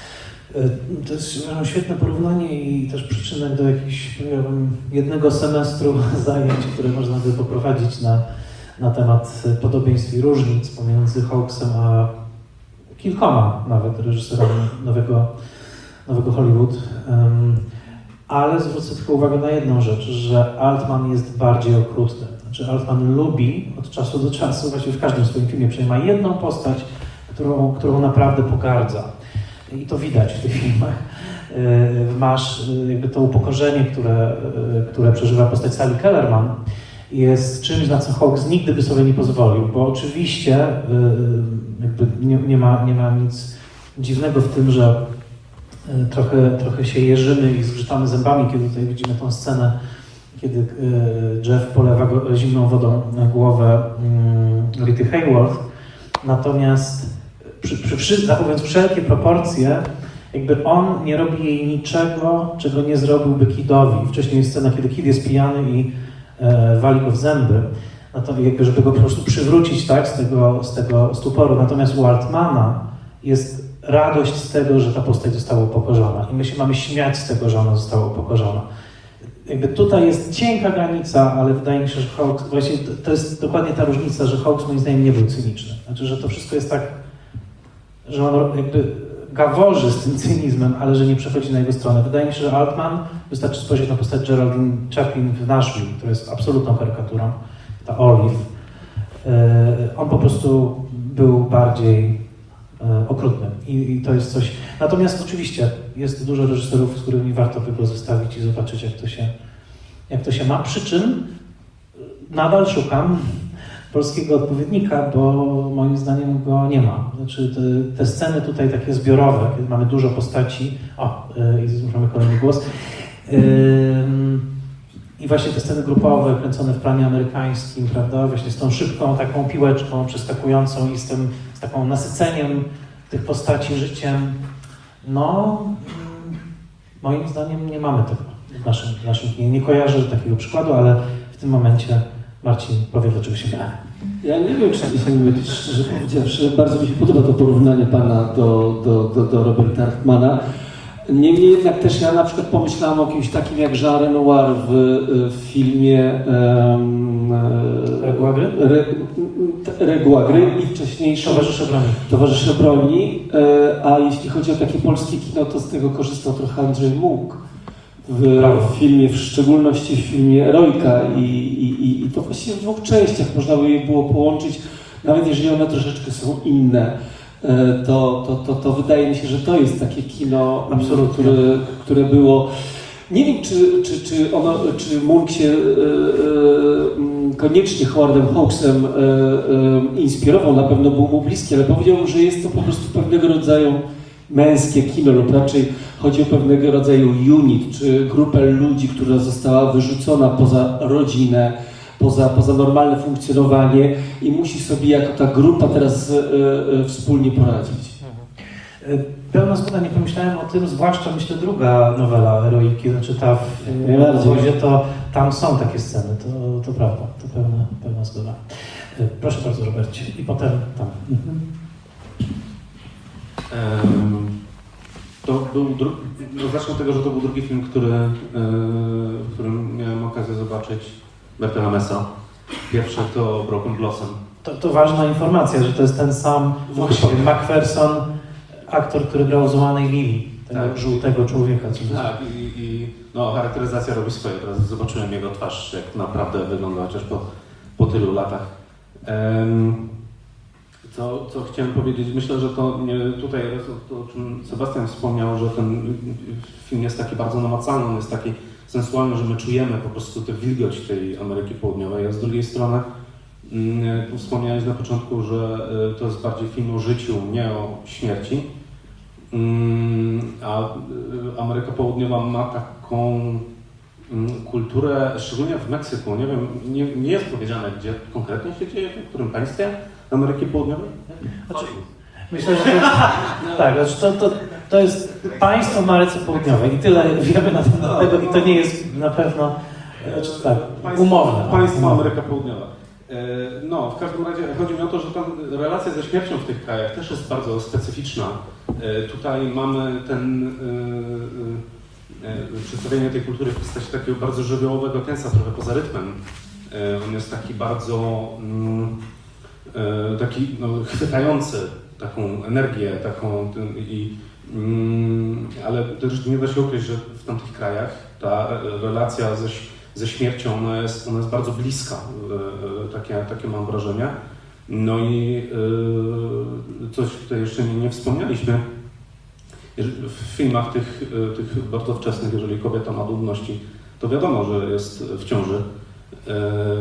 To jest świetne porównanie i też przyczynek do jakiegoś jednego semestru zajęć, które można by poprowadzić na, na temat podobieństw i różnic pomiędzy Hawksem a kilkoma nawet reżyserami nowego, nowego Hollywood. Ale zwrócę tylko uwagę na jedną rzecz, że Altman jest bardziej okrutny. Znaczy Altman lubi od czasu do czasu, właściwie w każdym swoim filmie przynajmniej ma jedną postać, którą, którą naprawdę pogardza. I to widać w tych filmach. Masz jakby to upokorzenie, które, które przeżywa postać Sally Kellerman, jest czymś, na co Hawks nigdy by sobie nie pozwolił, bo oczywiście jakby nie, nie, ma, nie ma nic dziwnego w tym, że Trochę, trochę się jeżymy i zgrzytamy zębami, kiedy tutaj widzimy tą scenę, kiedy Jeff polewa go zimną wodą na głowę Rity Hayworth. Natomiast przy, przy, zachowując wszelkie proporcje, jakby on nie robi jej niczego, czego nie zrobiłby Kidowi. Wcześniej jest scena, kiedy Kid jest pijany i e, wali go w zęby, no to jakby, żeby go po prostu przywrócić tak, z, tego, z tego stuporu. Natomiast u Altmana jest radość z tego, że ta postać została upokorzona i my się mamy śmiać z tego, że ona została upokorzona. Jakby tutaj jest cienka granica, ale wydaje mi się, że Hawks, właśnie to jest dokładnie ta różnica, że Hawks moim zdaniem nie był cyniczny. Znaczy, że to wszystko jest tak, że on jakby gaworzy z tym cynizmem, ale że nie przechodzi na jego stronę. Wydaje mi się, że Altman, wystarczy spojrzeć na postać Geraldine Chaplin w Nashville, która jest absolutną karykaturą, ta Olive. On po prostu był bardziej okrutnym I, i to jest coś. Natomiast oczywiście jest dużo reżyserów, z którymi warto by go zestawić i zobaczyć, jak to się, jak to się ma. Przy czym nadal szukam polskiego odpowiednika, bo moim zdaniem go nie ma. Znaczy te, te sceny tutaj takie zbiorowe, kiedy mamy dużo postaci. O, yy, i mamy kolejny głos. Yy, I właśnie te sceny grupowe, kręcone w planie amerykańskim, prawda, właśnie z tą szybką taką piłeczką przeskakującą i z tym, z taką nasyceniem tych postaci życiem, no moim zdaniem nie mamy tego w naszym, w naszym kinie. Nie kojarzę takiego przykładu, ale w tym momencie Marcin powie, dlaczego się śmieje. Ja nie wiem, czy szczerze powiedziawszy, bardzo mi się podoba to porównanie pana do, do, do, do Roberta Altmana. Niemniej jednak też ja na przykład pomyślałem o kimś takim jak Jean Renoir w, w filmie um, Reguagry? Re, Reguagry i wcześniejszy Towarzysze broni. Towarzysze broni. A jeśli chodzi o takie polskie kino, to z tego korzystał trochę Andrzej Much w, w filmie, w szczególności w filmie Erojka i, i, i to właściwie w dwóch częściach można by je było połączyć, nawet jeżeli one troszeczkę są inne. To, to, to, to wydaje mi się, że to jest takie kino, które, które było. Nie wiem, czy, czy, czy, ono, czy Munch się e, e, koniecznie Howardem Hawksem e, e, inspirował, na pewno był mu bliski, ale powiedział, że jest to po prostu pewnego rodzaju męskie kino, lub raczej chodzi o pewnego rodzaju unit, czy grupę ludzi, która została wyrzucona poza rodzinę, poza, poza normalne funkcjonowanie i musi sobie jako ta grupa teraz y, y, wspólnie poradzić. Pełna zgoda, nie pomyślałem o tym, zwłaszcza myślę druga nowela Heroiki, znaczy ta w Wozie, to tam są takie sceny, to, to prawda, to pełna, pełna zgoda. Proszę bardzo, Robercie, i potem tam. Mhm. Um, to był dru- no zacznę od tego, że to był drugi film, który, yy, w którym miałem okazję zobaczyć Berta Lamesa. Pierwszy to Broken Blossom. To, to ważna informacja, że to jest ten sam Właśnie. Macpherson, aktor, który grał Złamanej Lili, tego Tak. żółtego człowieka. Co Tak, i, i no, charakteryzacja robi swoje. Teraz zobaczyłem jego twarz, jak naprawdę wygląda, chociaż po, po tylu latach. Um, co, co chciałem powiedzieć, myślę, że to nie, tutaj, to, to, o czym Sebastian wspomniał, że ten film jest taki bardzo namacalny, on jest taki sensualny, że my czujemy po prostu tę wilgoć tej Ameryki Południowej, a z drugiej strony mm, tu wspomniałeś na początku, że y, to jest bardziej film o życiu, nie o śmierci. Mm, a y, Ameryka Południowa ma taką mm, kulturę, szczególnie w Meksyku, nie wiem, nie, nie jest powiedziane, gdzie konkretnie się dzieje, w którym państwie Ameryki Południowej? Znaczy, myślę, że to jest, tak, znaczy to, to, to jest państwo w Ameryce Południowej i tyle wiemy na temat tego i to nie jest na pewno znaczy, tak, umowne. Państwo umowne. Ameryka Południowa. E, No, w każdym razie chodzi mi o to, że tam relacja ze śmiercią w tych krajach też jest bardzo specyficzna. E, Tutaj mamy ten e, e, e, przedstawienie tej kultury w postaci takiego bardzo żywiołowego tensa, trochę poza rytmem. E, On jest taki bardzo mm, e, taki no, chwytający taką energię, taką ten, i mm, ale też nie da się ukryć, że w tamtych krajach ta relacja ze, ze śmiercią ona jest, ona jest bardzo bliska, e, e, takie, takie mam wrażenie. No i e, coś tutaj jeszcze nie, nie wspomnieliśmy. W filmach tych, e, tych bardzo wczesnych, jeżeli kobieta ma trudności, to wiadomo, że jest w ciąży. E,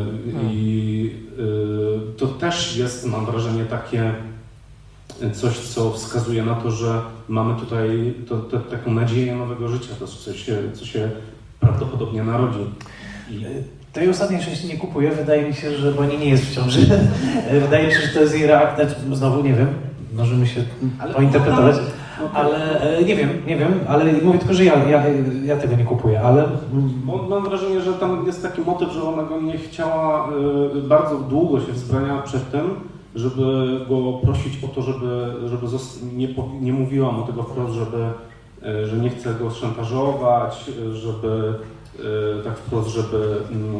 I e, to też jest, mam wrażenie, takie coś, co wskazuje na to, że mamy tutaj to, to, taką nadzieję nowego życia, to co się, co się prawdopodobnie narodzi. I Tej ostatniej części nie kupuję, wydaje mi się, że bo nie, nie jest w ciąży. Wydaje mi się, że to jest jej reakcja, znowu nie wiem, możemy się Ale- pointerpretować, no, ale e, nie wiem, nie wiem, ale mówię tylko, że ja, ja, ja tego nie kupuję, ale... Bo mam wrażenie, że tam jest taki motyw, że ona go nie chciała, y, bardzo długo się wzbraniała przed tym, żeby go prosić o to, żeby, żeby zost- nie, po- nie mówiła mu tego wprost, żeby, y, że nie chce go szantażować, y, żeby y, tak wprost, żeby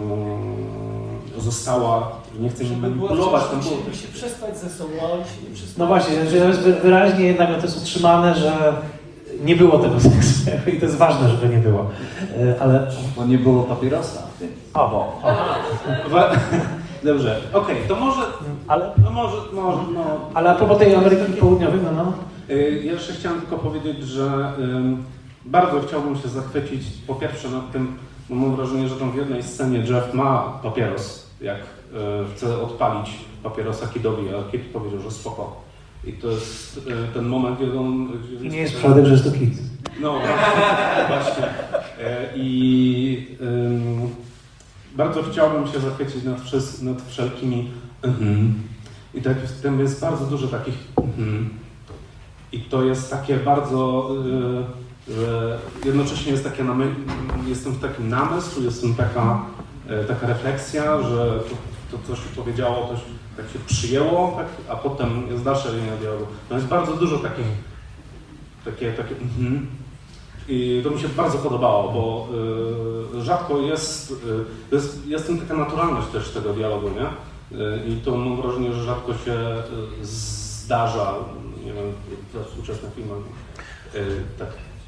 mm, została, nie chce nim manipulować. Tam było, Żeby się przespać ze sobą, ale się nie przespać. No właśnie, że jest wy- wyraźnie jednak to jest utrzymane, że nie było tego seksu i to jest ważne, żeby nie było, E, ale... Bo nie było papierosa. O, bo, o. Wa- Dobrze, okej, to może, Ale, no może, może, no. ale a propos tej Ameryki Południowej, no no... Y, Ja jeszcze chciałem tylko powiedzieć, że ym, bardzo chciałbym się zachwycić po pierwsze nad tym, bo mam wrażenie, że tam w jednej scenie Jeff ma papieros, jak y, chce odpalić papierosa Kidowi, a Kid powiedział, że spoko. I to jest y, ten moment, kiedy on... I nie jest przypadek, że jest to kit. No, właśnie. E, I ym, bardzo chciałbym się zachwycić nad, wszys- nad wszelkimi mhm. I tak, w tym jest bardzo dużo takich mhm. I to jest takie bardzo, y, że jednocześnie jest takie namy- jestem w takim namysł, jestem taka, y, taka refleksja, że to, to coś powiedziało, coś tak się przyjęło, tak, a potem jest dalsza linia dialogu. No jest bardzo dużo takich, takie, takie mhm. I to mi się bardzo podobało, bo y, rzadko jest, y, jest, jest tam taka naturalność też tego dialogu, nie? Y, I to mam wrażenie, że rzadko się y, zdarza, nie wiem, w współczesnych filmach. Y, tak.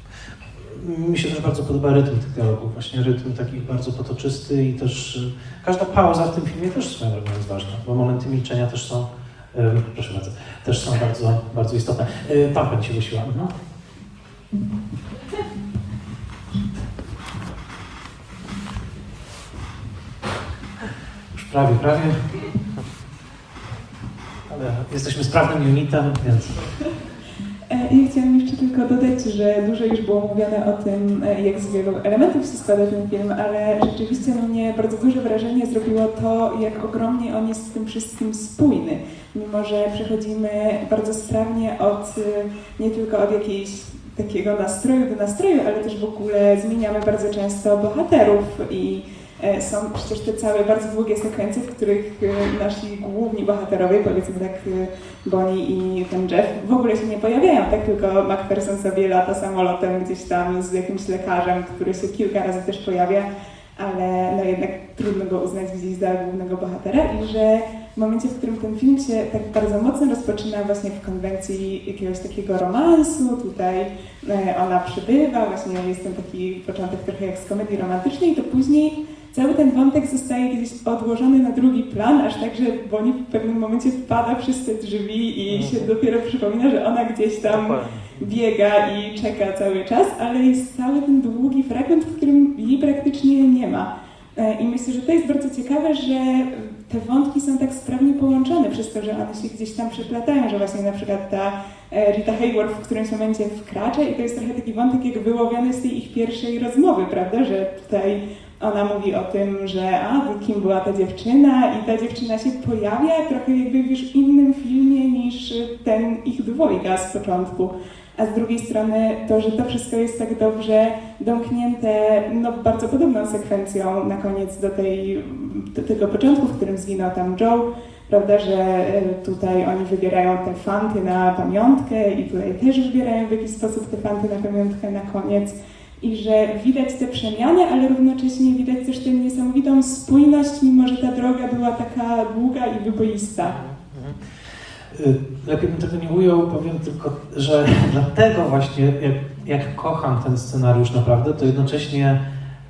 Mi się też bardzo podoba rytm tych dialogów, właśnie rytm taki bardzo potoczysty i też y, każda pauza w tym filmie też swoją drogą jest ważna, bo momenty milczenia też są, y, proszę bardzo, też są bardzo, bardzo istotne. Y, tam pani się głosiła. Mhm. Już prawie, prawie. Ale jesteśmy sprawnym unitem, więc... E, Ja chciałam jeszcze tylko dodać, że dużo już było mówione o tym, jak z wielu elementów się składa ten film, ale rzeczywiście na mnie bardzo duże wrażenie zrobiło to, jak ogromnie on jest z tym wszystkim spójny. Mimo że przechodzimy bardzo sprawnie od, nie tylko od jakiejś takiego nastroju do nastroju, ale też w ogóle zmieniamy bardzo często bohaterów i są przecież te całe bardzo długie sekwencje, w których nasi główni bohaterowie, powiedzmy tak Bonnie i ten Jeff, w ogóle się nie pojawiają, tak? Tylko McPherson sobie lata samolotem gdzieś tam z jakimś lekarzem, który się kilka razy też pojawia, ale no jednak trudno go uznać gdzieś za głównego bohatera i że w momencie, w którym ten film się tak bardzo mocno rozpoczyna właśnie w konwencji jakiegoś takiego romansu, tutaj ona przybywa, właśnie jest ten taki początek trochę jak z komedii romantycznej, to później cały ten wątek zostaje gdzieś odłożony na drugi plan, aż tak, że Bonnie w pewnym momencie wpada przez te drzwi i się dopiero przypomina, że ona gdzieś tam biega i czeka cały czas, ale jest cały ten długi fragment, w którym jej praktycznie nie ma. I myślę, że to jest bardzo ciekawe, że te wątki są tak sprawnie połączone przez to, że one się gdzieś tam przeplatają, że właśnie na przykład ta Rita Hayworth w którymś momencie wkracza i to jest trochę taki wątek jak wyłowiony z tej ich pierwszej rozmowy, prawda, że tutaj ona mówi o tym, że a, kim była ta dziewczyna i ta dziewczyna się pojawia trochę jakby w już innym filmie niż ten ich dwojga z początku. A z drugiej strony to, że to wszystko jest tak dobrze domknięte, no bardzo podobną sekwencją na koniec do, tej, do tego początku, w którym zginął tam Joe, prawda, że tutaj oni wybierają te fanty na pamiątkę i tutaj też wybierają w jakiś sposób te fanty na pamiątkę na koniec. I że widać te przemiany, ale równocześnie widać też tę niesamowitą spójność, mimo że ta droga była taka długa i wyboista. Lepiej bym tego nie ujął, powiem tylko, że dlatego właśnie, jak, jak kocham ten scenariusz naprawdę, to jednocześnie,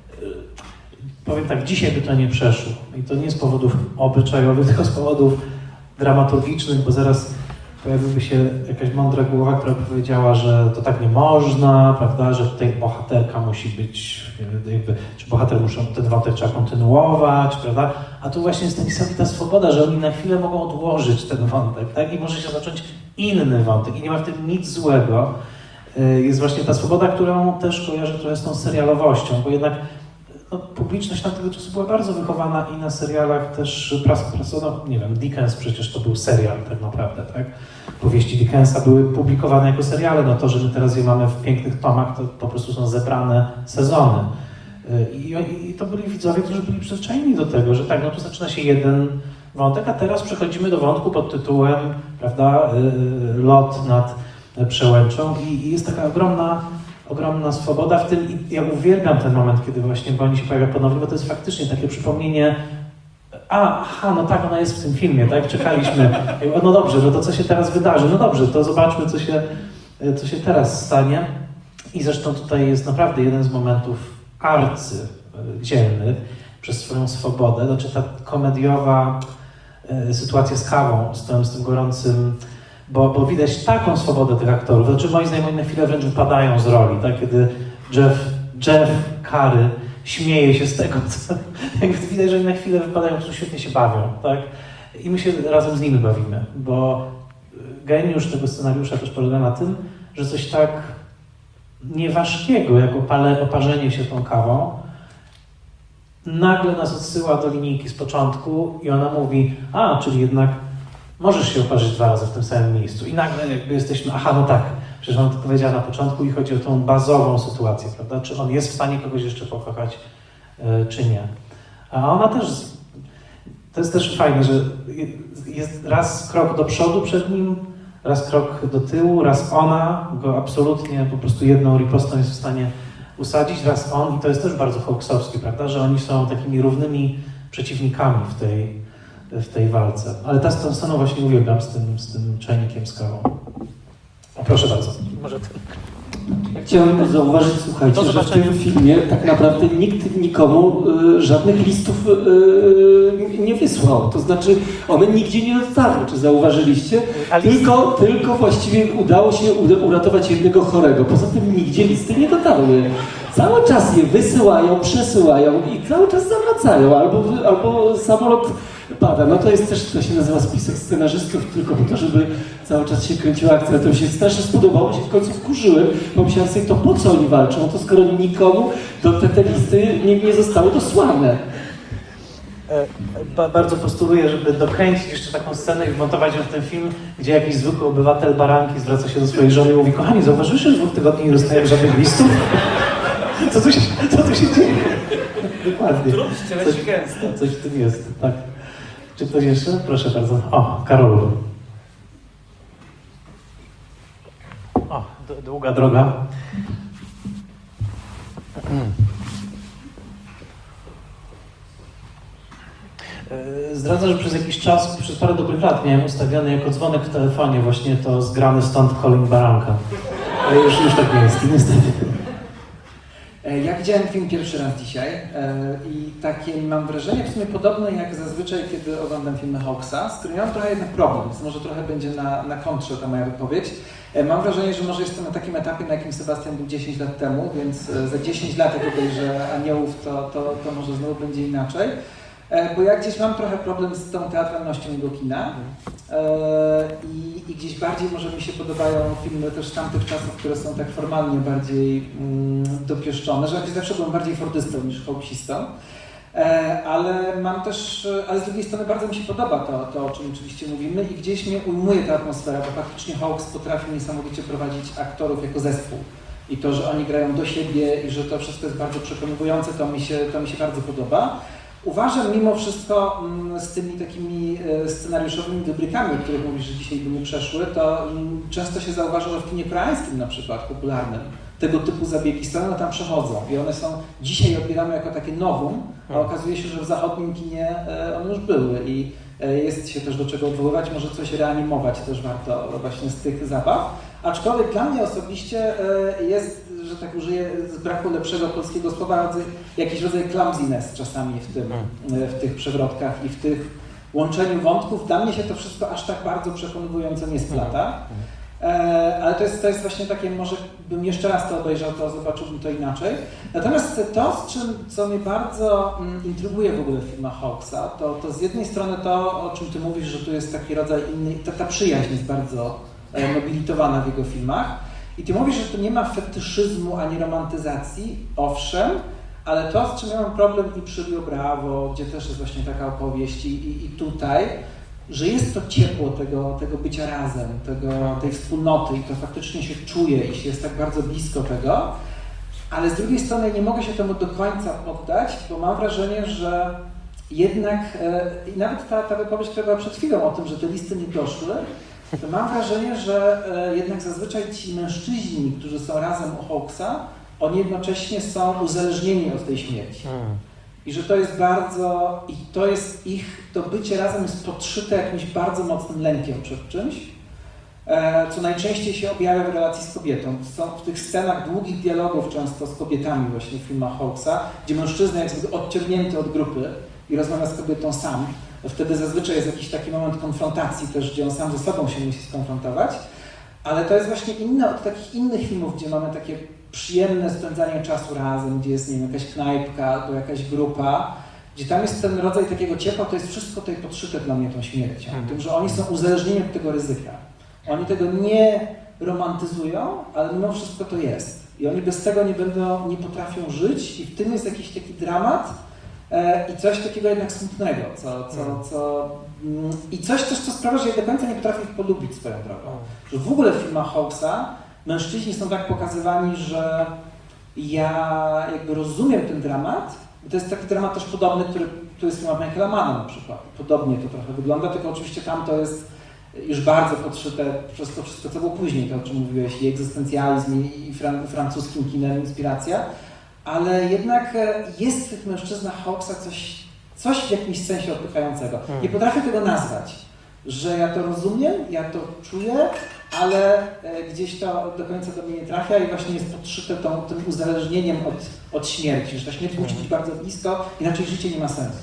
powiem tak, dzisiaj by to nie przeszło. I to nie z powodów obyczajowych, tylko z powodów dramaturgicznych, bo zaraz pojawiłaby się jakaś mądra głowa, która powiedziała, że to tak nie można, prawda, że tutaj bohaterka musi być, jakby, czy bohater muszą, ten wątek trzeba kontynuować, prawda, a tu właśnie jest ta niesamowita swoboda, że oni na chwilę mogą odłożyć ten wątek, tak, i może się zacząć inny wątek i nie ma w tym nic złego. Jest właśnie ta swoboda, którą też kojarzę trochę z tą serialowością, bo jednak no, publiczność tamtego czasu była bardzo wychowana i na serialach też prasono, nie wiem, Dickens przecież to był serial tak naprawdę, tak? Powieści Dickensa były publikowane jako seriale, no to, że my teraz je mamy w pięknych tomach, to po prostu są zebrane sezony. I, i to byli widzowie, którzy byli przyzwyczajeni do tego, że tak, no tu zaczyna się jeden wątek, a teraz przechodzimy do wątku pod tytułem, prawda, lot nad przełęczą i, i jest taka ogromna ogromna swoboda w tym i ja uwielbiam ten moment, kiedy właśnie Bonnie się pojawia ponownie, bo to jest faktycznie takie przypomnienie, a, aha, no tak, ona jest w tym filmie, tak, czekaliśmy, no dobrze, no to co się teraz wydarzy, no dobrze, to zobaczmy, co się, co się teraz stanie i zresztą tutaj jest naprawdę jeden z momentów arcydzielnych przez swoją swobodę, znaczy ta komediowa sytuacja z kawą, z tym, z tym gorącym, Bo, bo widać taką swobodę tych aktorów. Znaczy moim zdaniem na chwilę wręcz wypadają z roli, tak? Kiedy Jeff, Jeff Curry śmieje się z tego, co jakby widać, że na chwilę wypadają, którzy świetnie się bawią, tak? I my się razem z nimi bawimy, bo geniusz tego scenariusza też polega na tym, że coś tak nieważkiego, jak opale, oparzenie się tą kawą, nagle nas odsyła do linijki z początku i ona mówi, a, czyli jednak możesz się oparzyć dwa razy w tym samym miejscu. I nagle jakby jesteśmy, aha, no tak, przecież on to powiedziała na początku i chodzi o tą bazową sytuację, prawda? Czy on jest w stanie kogoś jeszcze pokochać, yy, czy nie. A ona też, to jest też fajne, że jest raz krok do przodu przed nim, raz krok do tyłu, raz ona go absolutnie po prostu jedną ripostą jest w stanie usadzić, raz on i to jest też bardzo Hawksowskie, prawda? Że oni są takimi równymi przeciwnikami w tej w tej walce. Ale ta sceną właśnie uwielbiam z tym, z tym czajnikiem z kawą. Proszę bardzo. Może ty. Ja chciałem zauważyć, słuchajcie, że w tym filmie tak naprawdę nikt nikomu y, żadnych listów y, nie wysłał. To znaczy one nigdzie nie dotarły. Czy zauważyliście? Tylko, tylko właściwie udało się uratować jednego chorego. Poza tym nigdzie listy nie dotarły. cały czas je wysyłają, przesyłają i cały czas zawracają, albo, wy- albo samolot pada. No to jest też, to się nazywa spisek scenarzystów, tylko po to, żeby cały czas się kręciła akcja. To mi się strasznie spodobało, się w końcu wkurzyłem, bo myślałem sobie, to po co oni walczą, to skoro nikomu do te, te listy nie, nie zostały dosłane. Ba- bardzo postuluję, żeby dokręcić jeszcze taką scenę i wmontować ją w ten film, gdzie jakiś zwykły obywatel Baranki zwraca się do swojej żony i mówi: kochani, zauważyłeś, że dwóch tygodni nie dostałem żadnych listów? Co tu się, co tu się dzieje? Dokładnie. Coś, coś w tym jest, tak. Czy ktoś jeszcze? Proszę bardzo. O, Karolu. O, d- długa droga. Yy, Zdradzę, że przez jakiś czas, przez parę dobrych lat miałem ustawiony jako dzwonek w telefonie właśnie to zgrany stąd Calling Baranka. Ale już, już tak nie jest, niestety. E, Ja widziałem film pierwszy raz dzisiaj e, i takie mam wrażenie w sumie podobne jak zazwyczaj, kiedy oglądam filmy Hawksa, z którym mam trochę jednak problem, więc może trochę będzie na, na kontrze ta moja wypowiedź. E, Mam wrażenie, że może jestem na takim etapie, na jakim Sebastian był dziesięć lat temu, więc e, za dziesięć lat jak obejrzę Aniołów, to, to, to może znowu będzie inaczej. E, Bo ja gdzieś mam trochę problem z tą teatralnością jego kina e, i, i gdzieś bardziej może mi się podobają filmy też z tamtych czasów, które są tak formalnie bardziej mm, dopieszczone, że ja zawsze byłem bardziej fordystą niż hawksistą, e, ale mam też, ale z drugiej strony bardzo mi się podoba to, to, o czym oczywiście mówimy i gdzieś mnie ujmuje ta atmosfera, bo faktycznie Hawks potrafi niesamowicie prowadzić aktorów jako zespół. I to, że oni grają do siebie i że to wszystko jest bardzo przekonujące, to mi się, to mi się bardzo podoba. Uważam mimo wszystko mm, z tymi takimi e, scenariuszowymi wybrykami, o których mówisz, że dzisiaj by nie przeszły, to mm, często się zauważa, że w kinie koreańskim na przykład, popularnym, tego typu zabiegi sceny tam przechodzą i one są dzisiaj odbierane jako takie nowum, a okazuje się, że w zachodnim kinie e, one już były i e, jest się też do czego odwoływać, może coś reanimować też warto właśnie z tych zabaw. Aczkolwiek dla mnie osobiście e, jest, że tak użyję z braku lepszego polskiego słowa, jakiś rodzaj clumsiness czasami w, tym, e, w tych przewrotkach i w tych łączeniu wątków. Dla mnie się to wszystko aż tak bardzo przekonująco nie splata. E, ale to jest, to jest właśnie takie, może bym jeszcze raz to obejrzał, to zobaczyłbym to inaczej. Natomiast to, z czym, co mnie bardzo mm, intryguje w ogóle w filmach Hawksa, to, to z jednej strony to, o czym ty mówisz, że tu jest taki rodzaj inny, ta, ta przyjaźń jest bardzo e, nobilitowana w jego filmach. I ty mówisz, że tu nie ma fetyszyzmu ani romantyzacji, owszem, ale to, z czym ja mam problem i przy Rio Bravo, gdzie też jest właśnie taka opowieść i, i, i tutaj, że jest to ciepło tego, tego bycia razem, tego, tej wspólnoty i to faktycznie się czuje i się jest tak bardzo blisko tego, ale z drugiej strony nie mogę się temu do końca poddać, bo mam wrażenie, że jednak, e, i nawet ta, ta wypowiedź, która była przed chwilą o tym, że te listy nie doszły, to mam wrażenie, że e, jednak zazwyczaj ci mężczyźni, którzy są razem u Hawksa, oni jednocześnie są uzależnieni od tej śmierci. I że to jest bardzo, i to jest ich, to bycie razem jest podszyte jakimś bardzo mocnym lękiem przed czymś, e, co najczęściej się objawia w relacji z kobietą. Są w tych scenach długich dialogów często z kobietami właśnie w filmach Hawksa, gdzie mężczyzna jest odciągnięty od grupy i rozmawia z kobietą sam. Wtedy zazwyczaj jest jakiś taki moment konfrontacji też, gdzie on sam ze sobą się musi skonfrontować, ale to jest właśnie inne od takich innych filmów, gdzie mamy takie przyjemne spędzanie czasu razem, gdzie jest, nie wiem, jakaś knajpka albo jakaś grupa, gdzie tam jest ten rodzaj takiego ciepła, to jest wszystko tutaj podszyte dla mnie tą śmiercią. Mhm. Tym, że oni są uzależnieni od tego ryzyka. Oni tego nie romantyzują, ale mimo wszystko to jest. I oni bez tego nie będą, nie potrafią żyć i w tym jest jakiś taki dramat e, i coś takiego jednak smutnego, co, co, co mm, i coś też, co sprawia, że ja do końca nie potrafię ich polubić swoją drogą. Że w ogóle w filmach Hawksa mężczyźni są tak pokazywani, że ja jakby rozumiem ten dramat. I to jest taki dramat też podobny, który tu jest film Michaela Manna na przykład. Podobnie to trochę wygląda, tylko oczywiście tam to jest już bardzo podszyte przez to wszystko, co było później, to o czym mówiłeś, i egzystencjalizm, i fran francuskim kinem inspiracja. Ale jednak jest w tych mężczyznach Hawksa coś, coś w jakimś sensie odpychającego. Nie potrafię tego nazwać, że ja to rozumiem, ja to czuję, ale gdzieś to do końca do mnie nie trafia i właśnie jest podszyte tą, tym uzależnieniem od, od śmierci, że ta śmierć musi być bardzo blisko, inaczej życie nie ma sensu.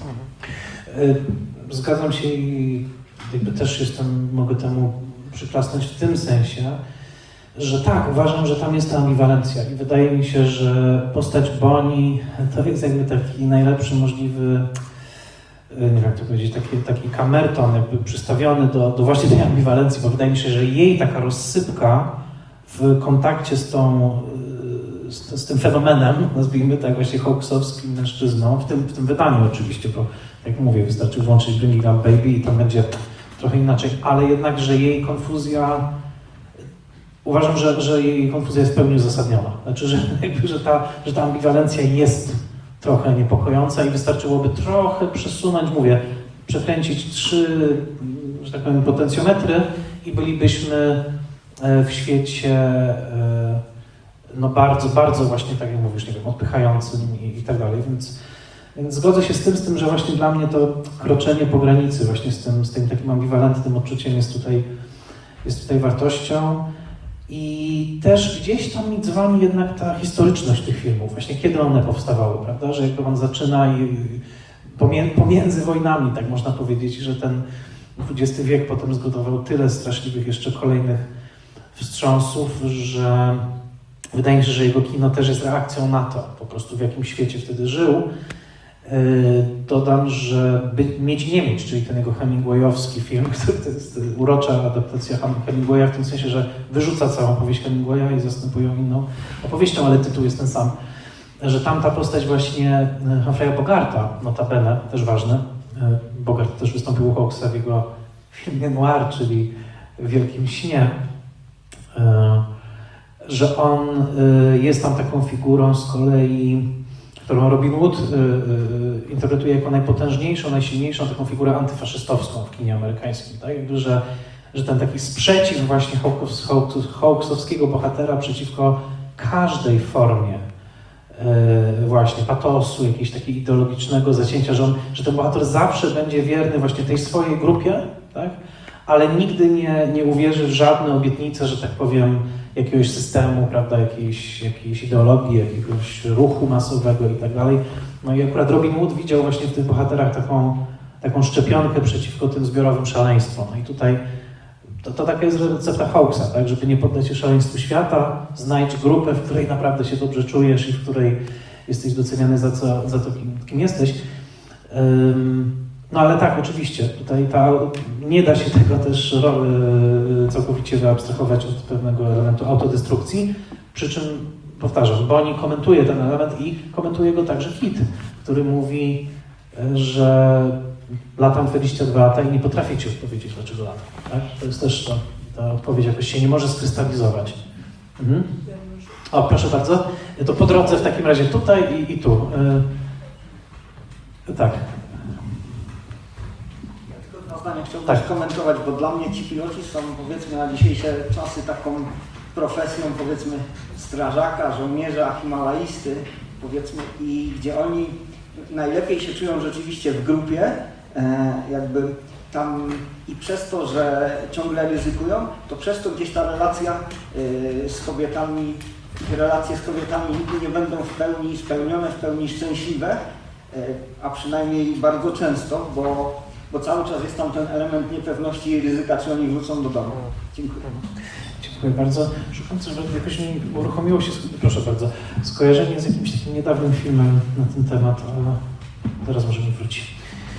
Zgadzam się i jakby też jestem, mogę temu przyklasnąć w tym sensie, że tak, uważam, że tam jest ta ambiwalencja i wydaje mi się, że postać Bonnie to jest jakby taki najlepszy możliwy, nie wiem jak to powiedzieć, taki, taki kamerton jakby przystawiony do, do właśnie tej ambiwalencji, bo wydaje mi się, że jej taka rozsypka w kontakcie z tą, z, z tym fenomenem, nazwijmy tak właśnie hawksowskim mężczyzną, w tym, w tym wydaniu oczywiście, bo jak mówię, wystarczy włączyć Bringing Up Baby i tam będzie trochę inaczej, ale jednak, że jej konfuzja, uważam, że, że jej konfuzja jest w pełni uzasadniona. Znaczy, że, jakby, że, ta, że ta ambiwalencja jest trochę niepokojąca i wystarczyłoby trochę przesunąć, mówię, przekręcić trzy, że tak powiem, potencjometry i bylibyśmy w świecie no bardzo, bardzo właśnie, tak jak mówisz, nie wiem, odpychającym i, i tak dalej, więc, więc zgodzę się z tym, z tym, że właśnie dla mnie to kroczenie po granicy właśnie z tym, z tym takim ambiwalentnym odczuciem jest tutaj, jest tutaj wartością. I też gdzieś tam mi dzwoni jednak ta historyczność tych filmów, właśnie kiedy one powstawały, prawda, że jakby on zaczyna i pomiędzy wojnami, tak można powiedzieć, że ten dwudziesty wiek potem zgotował tyle straszliwych jeszcze kolejnych wstrząsów, że wydaje mi się, że jego kino też jest reakcją na to, po prostu w jakim świecie wtedy żył. Dodam, że by, Mieć nie mieć, czyli ten jego hemingwayowski film, który to jest urocza adaptacja Hemingwaya w tym sensie, że wyrzuca całą powieść Hemingwaya i zastępuje ją inną opowieścią, ale tytuł jest ten sam. Że tam ta postać właśnie Humphreya Bogarta, notabene, też ważne, Bogart też wystąpił u Hawksa w jego filmie Noir, czyli w Wielkim śnie, że on jest tam taką figurą z kolei, którą Robin Wood y, y, interpretuje jako najpotężniejszą, najsilniejszą taką figurę antyfaszystowską w kinie amerykańskim, tak? Jakby, że, że ten taki sprzeciw właśnie Hawks, Hawks, Hawksowskiego bohatera przeciwko każdej formie y, właśnie patosu, jakiegoś takiego ideologicznego zacięcia, że, on, że ten bohater zawsze będzie wierny właśnie tej swojej grupie, tak? Ale nigdy nie, nie uwierzy w żadne obietnice, że tak powiem, jakiegoś systemu, prawda, jakiejś, jakiejś ideologii, jakiegoś ruchu masowego i tak dalej. No i akurat Robin Wood widział właśnie w tych bohaterach taką, taką szczepionkę przeciwko tym zbiorowym szaleństwom. No i tutaj to, to taka jest recepta Hawksa, tak, żeby nie poddać się szaleństwu świata, znajdź grupę, w której naprawdę się dobrze czujesz i w której jesteś doceniany za, co, za to, kim, kim jesteś. Um, No ale tak, oczywiście, tutaj ta, nie da się tego też całkowicie wyabstrahować od pewnego elementu autodestrukcji, przy czym, powtarzam, Bonnie komentuje ten element i komentuje go także Kit, który mówi, że latam dwadzieścia dwa lata i nie potrafię ci odpowiedzieć, dlaczego latam. Tak? To jest też to, ta odpowiedź jakoś się nie może skrystalizować. Mhm. O, proszę bardzo. To po drodze w takim razie tutaj i, i tu. Yy, tak. Chciałbym tak. skomentować, bo dla mnie ci piloci są, powiedzmy, na dzisiejsze czasy taką profesją, powiedzmy, strażaka, żołnierza, himalaisty, powiedzmy, i gdzie oni najlepiej się czują rzeczywiście w grupie, e, jakby tam i przez to, że ciągle ryzykują, to przez to gdzieś ta relacja e, z kobietami, ich relacje z kobietami nigdy nie będą w pełni spełnione, w pełni szczęśliwe, e, a przynajmniej bardzo często, bo bo cały czas jest tam ten element niepewności i ryzyka, czy oni wrócą do domu. Dziękuję. Dziękuję bardzo. Szukam coś, jakoś mi uruchomiło się, proszę bardzo, skojarzenie z jakimś takim niedawnym filmem na ten temat, ale teraz możemy wrócić.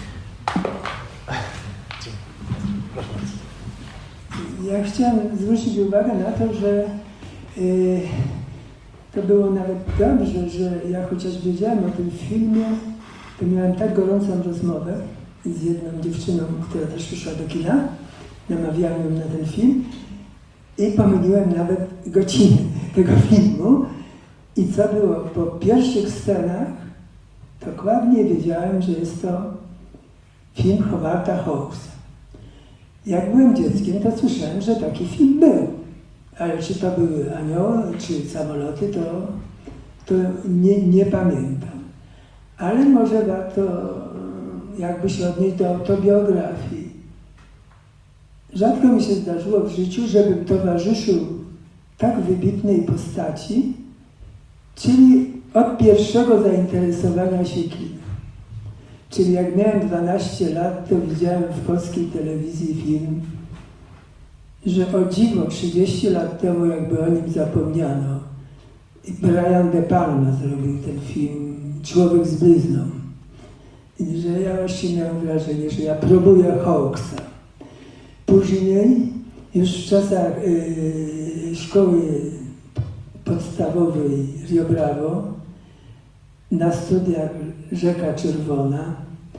Proszę bardzo. Ja chciałem zwrócić uwagę na to, że yy, to było nawet dobrze, że ja chociaż wiedziałem o tym filmie, to miałem tak gorącą rozmowę z jedną dziewczyną, która też przyszła do kina, namawiałem ją na ten film i pomyliłem nawet godziny tego filmu. I co było? Po pierwszych scenach dokładnie wiedziałem, że jest to film Howarda Hawksa. Jak byłem dzieckiem, to słyszałem, że taki film był. Ale czy to były anioły, czy samoloty, to, to nie, nie pamiętam. Ale może warto jakby się odnieść do autobiografii. Rzadko mi się zdarzyło w życiu, żebym towarzyszył tak wybitnej postaci, czyli od pierwszego zainteresowania się kinem. Czyli jak miałem dwanaście lat, to widziałem w polskiej telewizji film że o dziwo trzydzieści lat temu jakby o nim zapomniano. I Brian De Palma zrobił ten film Człowiek z blizną. I że ja właśnie miałem wrażenie, że ja próbuję Hawksa. Później, już w czasach yy, szkoły podstawowej Rio Bravo, na studiach Rzeka Czerwona.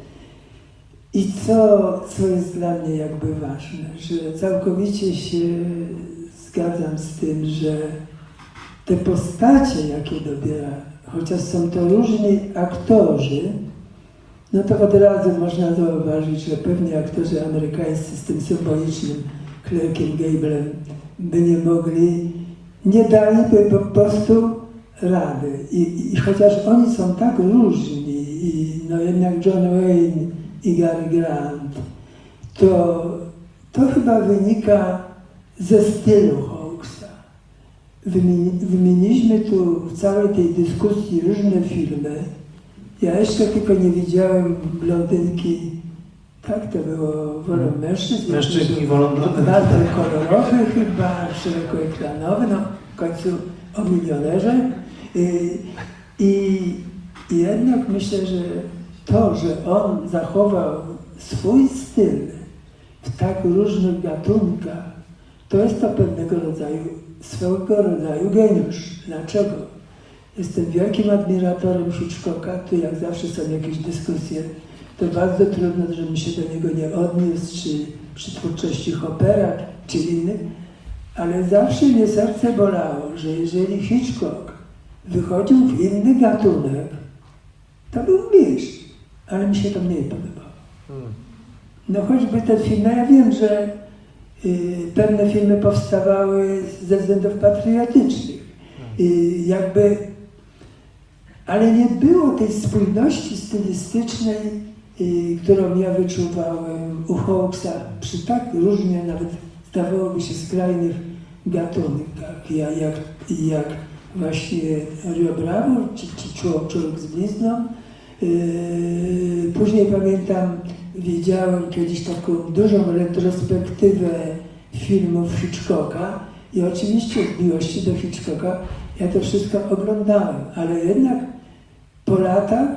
I co, co jest dla mnie jakby ważne, że całkowicie się zgadzam z tym, że te postacie, jakie dobiera, chociaż są to różni aktorzy, no to od razu można zauważyć, że pewnie aktorzy amerykańscy z tym symbolicznym Clarkiem Gablem by nie mogli, nie daliby po prostu rady. I, i chociaż oni są tak różni, i no jednak John Wayne i Gary Grant, to, to chyba wynika ze stylu Hawksa. Wymieniliśmy tu w całej tej dyskusji różne filmy. Ja jeszcze tylko nie widziałem Blondynki, tak to było, wolą mężczyzn. Mężczyźni wolą blondynki. Bardzo kolorowy chyba, szerokoekranowy, no w końcu o milionerze. I, i, i jednak myślę, że to, że on zachował swój styl w tak różnych gatunkach, to jest to pewnego rodzaju, swego rodzaju geniusz. Dlaczego? Jestem wielkim admiratorem Hitchcocka, tu jak zawsze są jakieś dyskusje, to bardzo trudno, żebym się do niego nie odniósł, czy przy twórczości Hoppera, czy innych, ale zawsze mnie serce bolało, że jeżeli Hitchcock wychodził w inny gatunek, to był mistrz, ale mi się to mniej podobało. No choćby te filmy, ja wiem, że y, pewne filmy powstawały ze względów patriotycznych, y, jakby, ale nie było tej spójności stylistycznej, y, którą ja wyczuwałem u Hawksa przy tak różnie, nawet zdawałoby się skrajnych gatunkach, jak, jak, jak właśnie Rio Bravo, czy, czy Człowiek z blizną. Yy, później pamiętam, widziałem kiedyś taką dużą retrospektywę filmów Hitchcocka i oczywiście w miłości do Hitchcocka ja to wszystko oglądałem, ale jednak po latach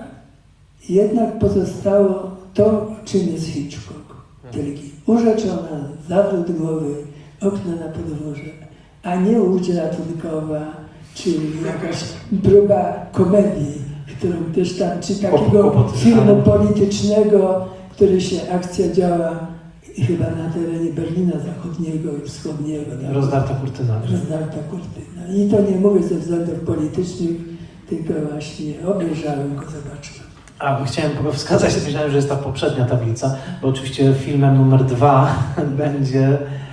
jednak pozostało to, czym jest Hitchcock. Taki urzeczona, zawrót głowy, okna na podwórze, a nie łódź ratunkowa, czy jakaś próba komedii, którą też tam, czy takiego filmu politycznego, który się, akcja działa chyba na terenie Berlina Zachodniego i Wschodniego. Tak? Rozdarta kurtyna. Rozdarta kurtyna. I to nie mówię ze względów politycznych, tylko właśnie obejrzałem go, zobaczyłem. A, chciałem wskazać, myślałem, że jest ta poprzednia tablica, bo oczywiście filmem numer dwa będzie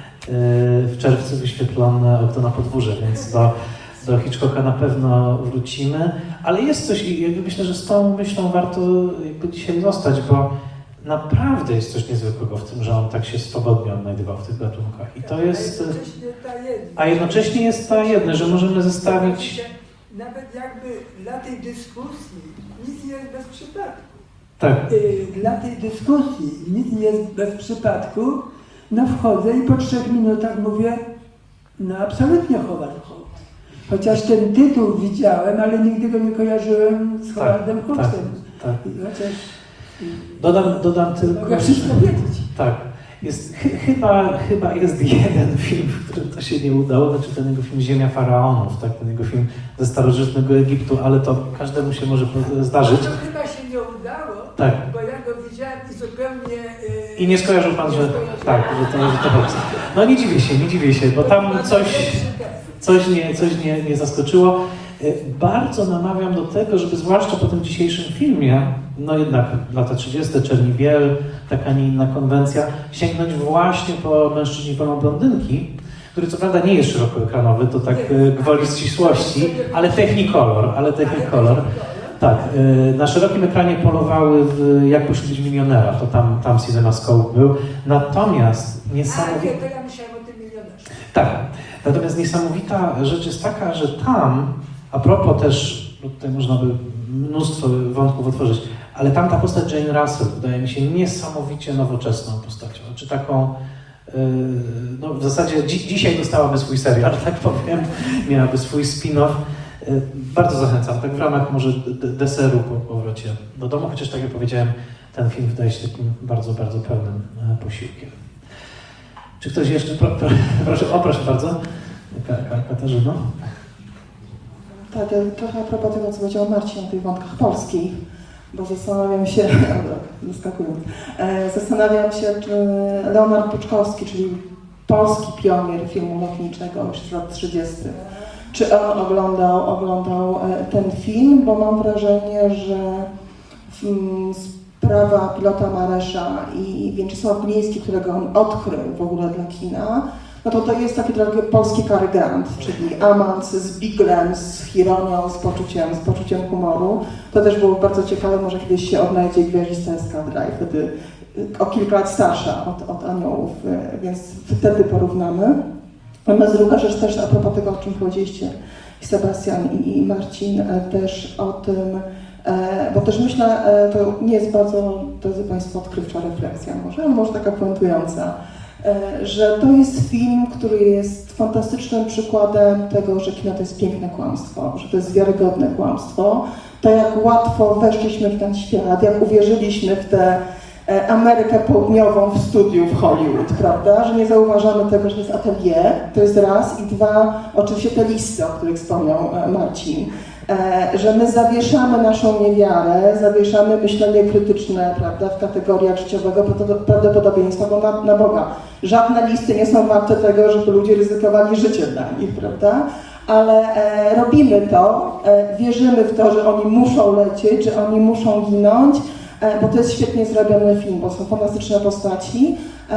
w czerwcu wyświetlone Okno na podwórze, więc do, do Hitchcocka na pewno wrócimy. Ale jest coś, i jakby myślę, że z tą myślą warto jakby dzisiaj zostać, bo naprawdę jest coś niezwykłego w tym, że on tak się swobodnie odnajdywał w tych gatunkach. I to jest... A jednocześnie jest ta jedna, że możemy zestawić... Nawet jakby dla tej dyskusji nic nie jest bez przypadku. Tak. Dla tej dyskusji nic nie jest bez przypadku. No wchodzę i po trzech minutach mówię, no absolutnie Howard Hawks. Chociaż ten tytuł widziałem, ale nigdy go nie kojarzyłem z Howardem tak, Hawksem. Tak, tak. Chociaż... Dodam, dodam tylko... Mogę wszystko wiedzieć. Tak. Jest, ch chyba, chyba jest jeden film, w którym to się nie udało, znaczy ten jego film Ziemia Faraonów, tak, ten jego film ze starożytnego Egiptu, ale to każdemu się może zdarzyć. To chyba się nie udało, tak. Bo ja go widziałem i zupełnie... Yy, I nie skojarzył pan, że tak, że to, że to Hawks. No nie dziwię się, nie dziwię się, bo tam coś, coś, nie, coś nie, nie zaskoczyło. Bardzo namawiam do tego, żeby zwłaszcza po tym dzisiejszym filmie, no jednak lata trzydzieste, Czerni Biel, taka, nie inna konwencja, sięgnąć właśnie po Mężczyźni wolą blondynki, który co prawda nie jest szerokoekranowy, to tak gwoli ścisłości, ale Technicolor, ale Technicolor. Tak, na szerokim ekranie polowały w Jak poślubić milionera, to tam, tam CinemaScope był. Natomiast niesamowite... A, to ja myślałem o tym milionerze. Tak, natomiast niesamowita rzecz jest taka, że tam, a propos też, no tutaj można by mnóstwo wątków otworzyć, ale tam ta postać Jane Russell wydaje mi się niesamowicie nowoczesną postacią, czy taką no w zasadzie dzi dzisiaj dostałaby swój serial, tak powiem, miałaby swój spin-off. Bardzo zachęcam, tak w ramach może deseru po powrocie do domu, chociaż tak jak powiedziałem, ten film wydaje się takim bardzo, bardzo pełnym posiłkiem. Czy ktoś jeszcze? Pro, pro, proszę, o proszę bardzo, Katarzyno. Tak, trochę a propos tego, co powiedział Marcin o tych wątkach polskich, bo zastanawiam się, zaskakując, zastanawiam się, czy Leonard Puczkowski, czyli polski pionier filmu lotniczego już z lat trzydziestych, czy on oglądał, oglądał ten film, bo mam wrażenie, że sprawa pilota Maresza i Mieczysław Gliński, którego on odkrył w ogóle dla kina, no to to jest taki trochę polski Cary Grant, czyli amant z biglem, z ironią, z poczuciem, z poczuciem humoru. To też było bardzo ciekawe, może kiedyś się odnajdzie Gwiaździsta Eskadra i wtedy o kilka lat starsza od, od Aniołów, więc wtedy porównamy. Natomiast druga rzecz też a propos tego, o czym powiedzieliście Sebastian i, i Marcin, też o tym, bo też myślę, to nie jest bardzo, drodzy Państwo, odkrywcza refleksja może, ale może taka puentująca, że to jest film, który jest fantastycznym przykładem tego, że kino to jest piękne kłamstwo, że to jest wiarygodne kłamstwo. To jak łatwo weszliśmy w ten świat, jak uwierzyliśmy w tę Amerykę Południową w studiu w Hollywood, prawda? Że nie zauważamy tego, że to jest atelier, to jest raz, i dwa, oczywiście te listy, o których wspomniał Marcin. Że my zawieszamy naszą niewiarę, zawieszamy myślenie krytyczne, prawda, w kategoriach życiowego prawdopodobieństwa, bo na, na Boga, żadne listy nie są warte tego, żeby ludzie ryzykowali życie dla nich, prawda? Ale e, robimy to, e, wierzymy w to, że oni muszą lecieć, że oni muszą ginąć, e, bo to jest świetnie zrobiony film, bo są fantastyczne postaci. E,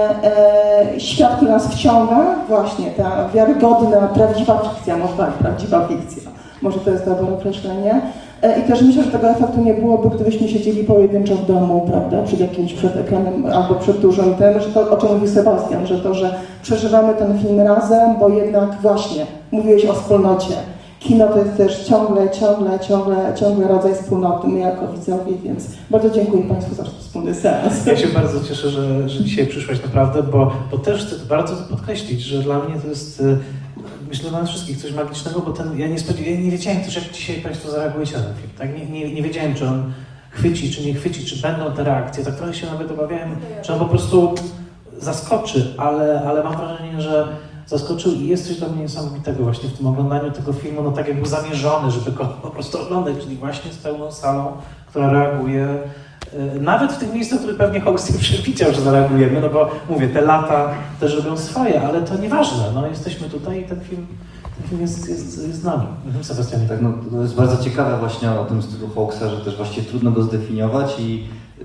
e, świat, który nas wciąga, właśnie ta wiarygodna, prawdziwa fikcja, może tak, prawdziwa fikcja. Może to jest dobre określenie. I też myślę, że tego efektu nie byłoby, gdybyśmy siedzieli pojedynczo w domu, prawda, przed jakimś przed ekranem albo przed dużym tym, że to, o czym mówił Sebastian, że to, że przeżywamy ten film razem, bo jednak właśnie mówiłeś o wspólnocie. Kino to jest też ciągle, ciągle, ciągle, ciągle rodzaj wspólnoty, my jako widzowie, więc bardzo dziękuję Państwu za wspólny seans. Ja się bardzo cieszę, że, że dzisiaj przyszłaś naprawdę, bo, bo też chcę bardzo podkreślić, że dla mnie to jest, myślę, dla nas wszystkich coś magicznego, bo ten, ja, nie ja nie wiedziałem też, jak dzisiaj Państwo zareagujecie na ten film. Tak? Nie, nie, nie wiedziałem, czy on chwyci, czy nie chwyci, czy będą te reakcje. Tak trochę się nawet obawiałem, że on po prostu zaskoczy, ale, ale mam wrażenie, że zaskoczył i jest coś dla mnie niesamowitego właśnie w tym oglądaniu tego filmu, no tak jak był zamierzony, żeby go po prostu oglądać, czyli właśnie z pełną salą, która reaguje, yy, nawet w tych miejscach, które pewnie Hawks nie przewidział, że zareagujemy, no bo mówię, te lata też robią swoje, ale to nieważne, no jesteśmy tutaj i ten film, ten film jest, jest, jest z nami. Mhm, Sebastianie. Tak, no to jest bardzo ciekawe właśnie o tym stylu Hawksa, że też właśnie trudno go zdefiniować i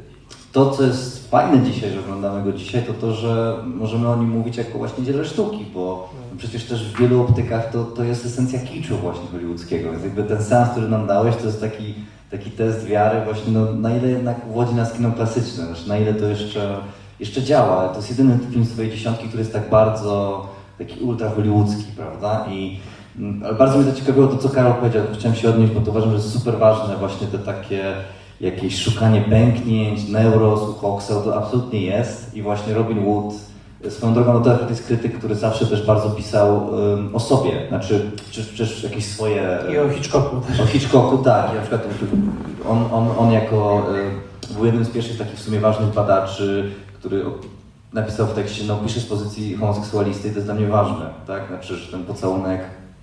to, co jest fajne dzisiaj, że oglądamy go dzisiaj, to to, że możemy o nim mówić jako właśnie dziele sztuki, bo przecież też w wielu optykach to, to jest esencja kiczu właśnie hollywoodzkiego, więc jakby ten seans, który nam dałeś, to jest taki, taki test wiary właśnie, no na ile jednak uwodzi nas kino klasyczne, znaczy na ile to jeszcze, jeszcze działa. To jest jedyny film swojej dziesiątki, który jest tak bardzo taki ultra hollywoodzki, prawda? I ale bardzo mnie zaciekawiło to, co Karol powiedział, chciałem się odnieść, bo to uważam, że jest super ważne właśnie te takie jakieś szukanie pęknięć, neuros u Hawksa, to absolutnie jest i właśnie Robin Wood, swoją drogą, no to jest krytyk, który zawsze też bardzo pisał um, o sobie, znaczy czy, czy jakieś swoje... I o Hitchcocku też. O Hitchcocku, tak, i na przykład on, on, on jako um, był jednym z pierwszych takich w sumie ważnych badaczy, który napisał w tekście, no pisze z pozycji homoseksualisty i to jest dla mnie ważne, tak, znaczy, że ten pocałunek,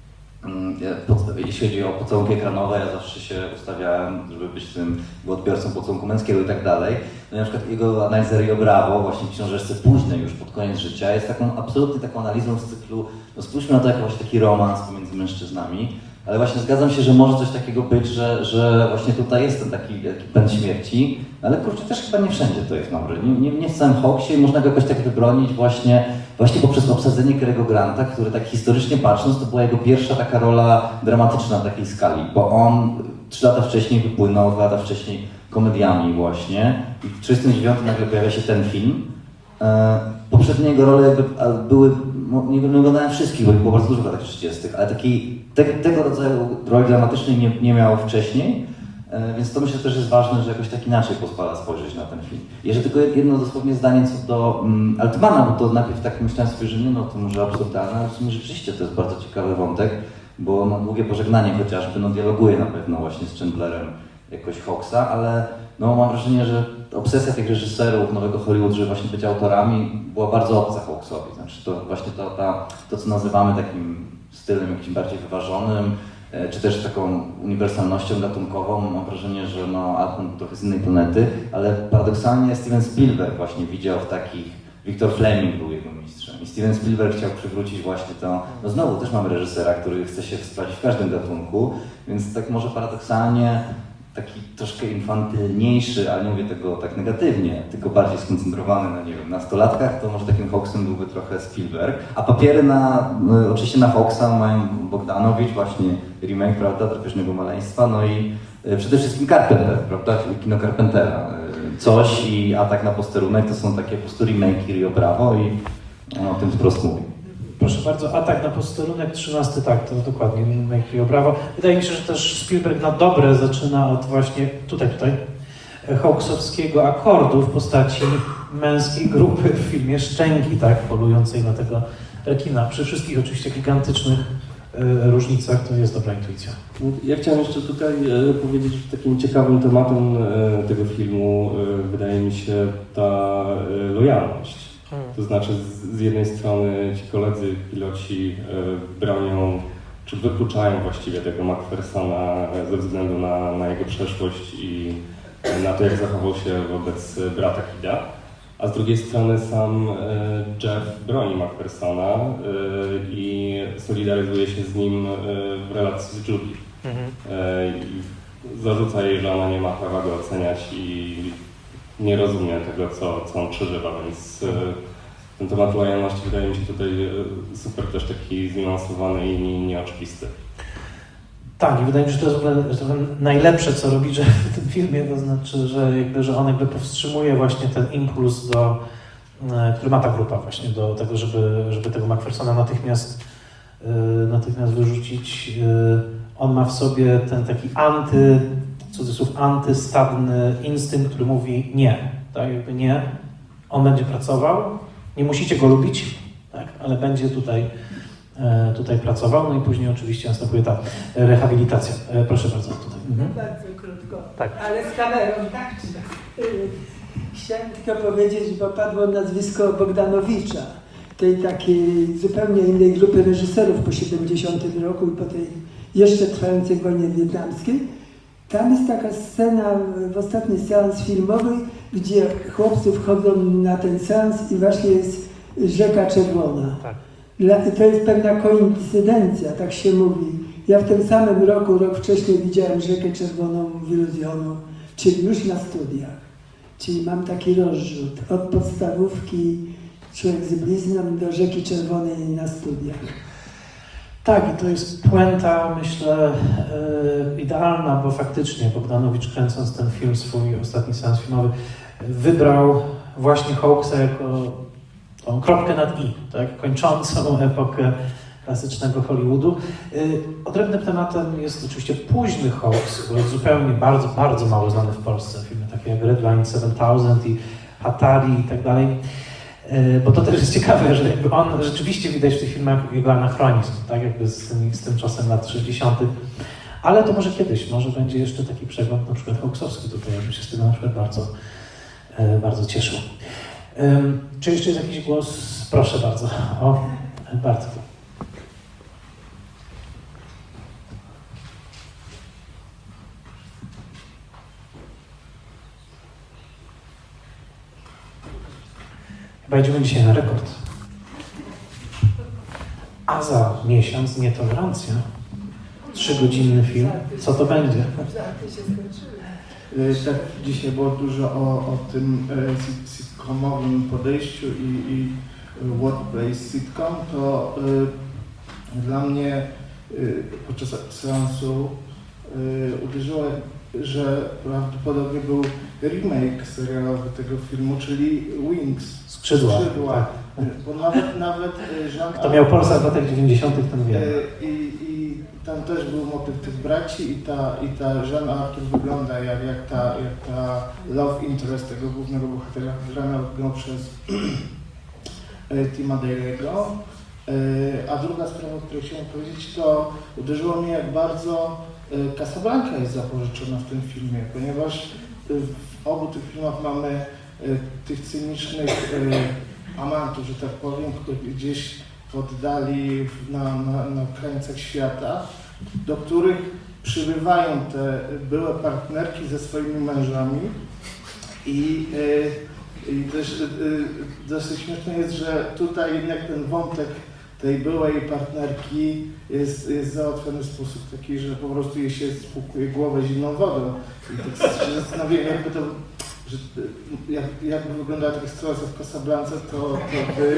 jeśli chodzi o pocałunki ekranowe, ja zawsze się ustawiałem, żeby być tym odbiorcą pocałunku męskiego i tak dalej. No i na przykład jego analiza Rio Bravo, właśnie w książeczce późnej już pod koniec życia, jest taką absolutnie taką analizą z cyklu, no spójrzmy na to jako właśnie taki romans pomiędzy mężczyznami, ale właśnie zgadzam się, że może coś takiego być, że, że właśnie tutaj jest ten taki, taki pęd śmierci, ale kurczę, też chyba nie wszędzie to jest dobre. Nie, nie, nie w całym Hawksie i można go jakoś tak wybronić właśnie, właśnie poprzez obsadzenie Cary'ego Granta, który tak historycznie patrząc, to była jego pierwsza taka rola dramatyczna na takiej skali, bo on trzy lata wcześniej wypłynął, dwa lata wcześniej komediami właśnie i w trzydziestym dziewiątym nagle pojawia się ten film. E, poprzednie jego role jakby były, no, nie, nie oglądałem wszystkich, bo było bardzo dużo w latach trzydziestych, ale takiej, te, tego rodzaju roli dramatycznej nie, nie miał wcześniej. Więc to myślę też jest ważne, że jakoś tak inaczej pozwala spojrzeć na ten film. Jeszcze tylko jedno dosłownie zdanie co do um, Altmana, bo to najpierw tak myślałem sobie, że nie, no to może absurdalne, ale w sumie rzeczywiście to jest bardzo ciekawy wątek, bo no, Długie pożegnanie chociażby no, dialoguje na pewno właśnie z Chandlerem jakoś Hawksa, ale no, mam wrażenie, że obsesja tych reżyserów Nowego Hollywood, żeby właśnie być autorami, była bardzo obca Hawksowi. Znaczy to właśnie to, ta, to co nazywamy takim stylem jakimś bardziej wyważonym, czy też taką uniwersalnością gatunkową. Mam wrażenie, że no, Altman trochę z innej planety, ale paradoksalnie Steven Spielberg właśnie widział w takich, Victor Fleming był jego mistrzem i Steven Spielberg chciał przywrócić właśnie to, no znowu też mamy reżysera, który chce się sprawdzić w każdym gatunku, więc tak może paradoksalnie taki troszkę infantylniejszy, ale nie mówię tego tak negatywnie, tylko bardziej skoncentrowany na, nie wiem, nastolatkach, to może takim Hawksem byłby trochę Spielberg. A papiery na, no, oczywiście na Hawksa mają Bogdanowicz, właśnie remake, prawda, Drapieżnego Maleństwa, no i e, przede wszystkim Carpenter, prawda, kino Carpentera. E, coś i Atak na posterunek to są takie po prostu remake'i Rio Bravo i no, o tym wprost mówi. Proszę bardzo, Atak na posterunek, trzynasty tak, to dokładnie, remake Rio Bravo. Wydaje mi się, że też Spielberg na dobre zaczyna od właśnie, tutaj, tutaj, Hawksowskiego akordu w postaci męskiej grupy w filmie Szczęki, tak, polującej na tego rekina. Przy wszystkich oczywiście gigantycznych y, różnicach to jest dobra intuicja. Ja chciałem jeszcze tutaj e, powiedzieć, że takim ciekawym tematem e, tego filmu e, wydaje mi się ta e, lojalność. To znaczy z, z jednej strony ci koledzy piloci e, bronią, czy wykluczają właściwie tego McPhersona ze względu na, na jego przeszłość i na to, jak zachował się wobec brata Kida. A z drugiej strony sam e, Jeff broni McPhersona e, i solidaryzuje się z nim e, w relacji z Judy. Mhm. E, i zarzuca jej, że ona nie ma prawa go oceniać i nie rozumie tego, co, co on przeżywa, więc e, ten temat lojalności wydaje mi się tutaj e, super też taki zniuansowany i nieoczywisty. Tak, i wydaje mi się, że to jest w ogóle, że to najlepsze, co robi Jeff w tym filmie, to znaczy, że, jakby, że on jakby powstrzymuje właśnie ten impuls, do, e, który ma ta grupa właśnie, do tego, żeby, żeby tego McPhersona natychmiast, e, natychmiast wyrzucić. E, on ma w sobie ten taki anty, cudzysłów, antystadny instynkt, który mówi nie, tak, jakby nie, on będzie pracował, nie musicie go lubić, tak, ale będzie tutaj tutaj pracował, no i później oczywiście następuje ta rehabilitacja. Proszę bardzo tutaj. Mhm. Bardzo krótko, tak. Ale z kamerą, tak czy tak? Chciałem tylko powiedzieć, bo padło nazwisko Bogdanowicza, tej takiej zupełnie innej grupy reżyserów po siedemdziesiątym roku i po tej jeszcze trwającej wojnie wietnamskiej. Tam jest taka scena w ostatni seans filmowy, gdzie chłopcy wchodzą na ten seans i właśnie jest Rzeka Czerwona. Tak. To jest pewna koincydencja, tak się mówi. Ja w tym samym roku, rok wcześniej widziałem Rzekę Czerwoną w Iluzjonu, czyli już na studiach. Czyli mam taki rozrzut od podstawówki Człowiek z blizną do Rzeki Czerwonej na studiach. Tak, i to jest puenta, myślę, yy, idealna, bo faktycznie Bogdanowicz, kręcąc ten film, swój ostatni seans filmowy, wybrał właśnie Hawksa jako tą kropkę nad i, tak, kończącą epokę klasycznego Hollywoodu. Yy, odrębnym tematem jest oczywiście późny Hawks, który jest zupełnie bardzo, bardzo mało znany w Polsce. Filmy takie jak Redline siedem tysięcy i Hatari i tak dalej. Bo to też jest ciekawe, że jakby on rzeczywiście widać w tych filmach jego anachronizm, tak jakby z tym, z tym czasem lat sześćdziesiątych. Ale to może kiedyś, może będzie jeszcze taki przegląd na przykład Hawksowski tutaj, ja bym się z tego na przykład bardzo, bardzo cieszył. Um, czy jeszcze jest jakiś głos? Proszę bardzo. O, Bartku. Chyba idziemy dzisiaj na rekord. A za miesiąc nietolerancja. Trzygodzinny film. Co to będzie? Żarty się skończyły. Tak, dzisiaj było dużo o, o tym e, sitcomowym podejściu i, i workplace sitcom. To e, dla mnie e, podczas seansu e, uderzyło że prawdopodobnie był remake serialowy tego filmu, czyli Wings. Skrzydła. Skrzydła. Tak. Bo nawet, nawet Jean Kto miał Polsat w latach dziewięćdziesiątych, ten wie. I, I tam też był motyw tych braci i ta, i ta Jeanne Arthur wygląda jak, jak, ta, jak ta love interest tego głównego bohatera, grana go przez Tima Dalego. A druga sprawa, o której chciałem powiedzieć, to uderzyło mnie, jak bardzo Casablanca jest zapożyczona w tym filmie, ponieważ w obu tych filmach mamy tych cynicznych amantów, że tak powiem, którzy gdzieś w oddali na, na, na krańcach świata, do których przybywają te byłe partnerki ze swoimi mężami i, i też dosyć śmieszne jest, że tutaj jednak ten wątek tej byłej partnerki jest, jest załatwiony w sposób taki, że po prostu jej się spłukuje głowę zimną wodą. I tak się zastanawiam, jakby to, że jak, jakby wyglądała taka sytuacja w Casablance, to, to by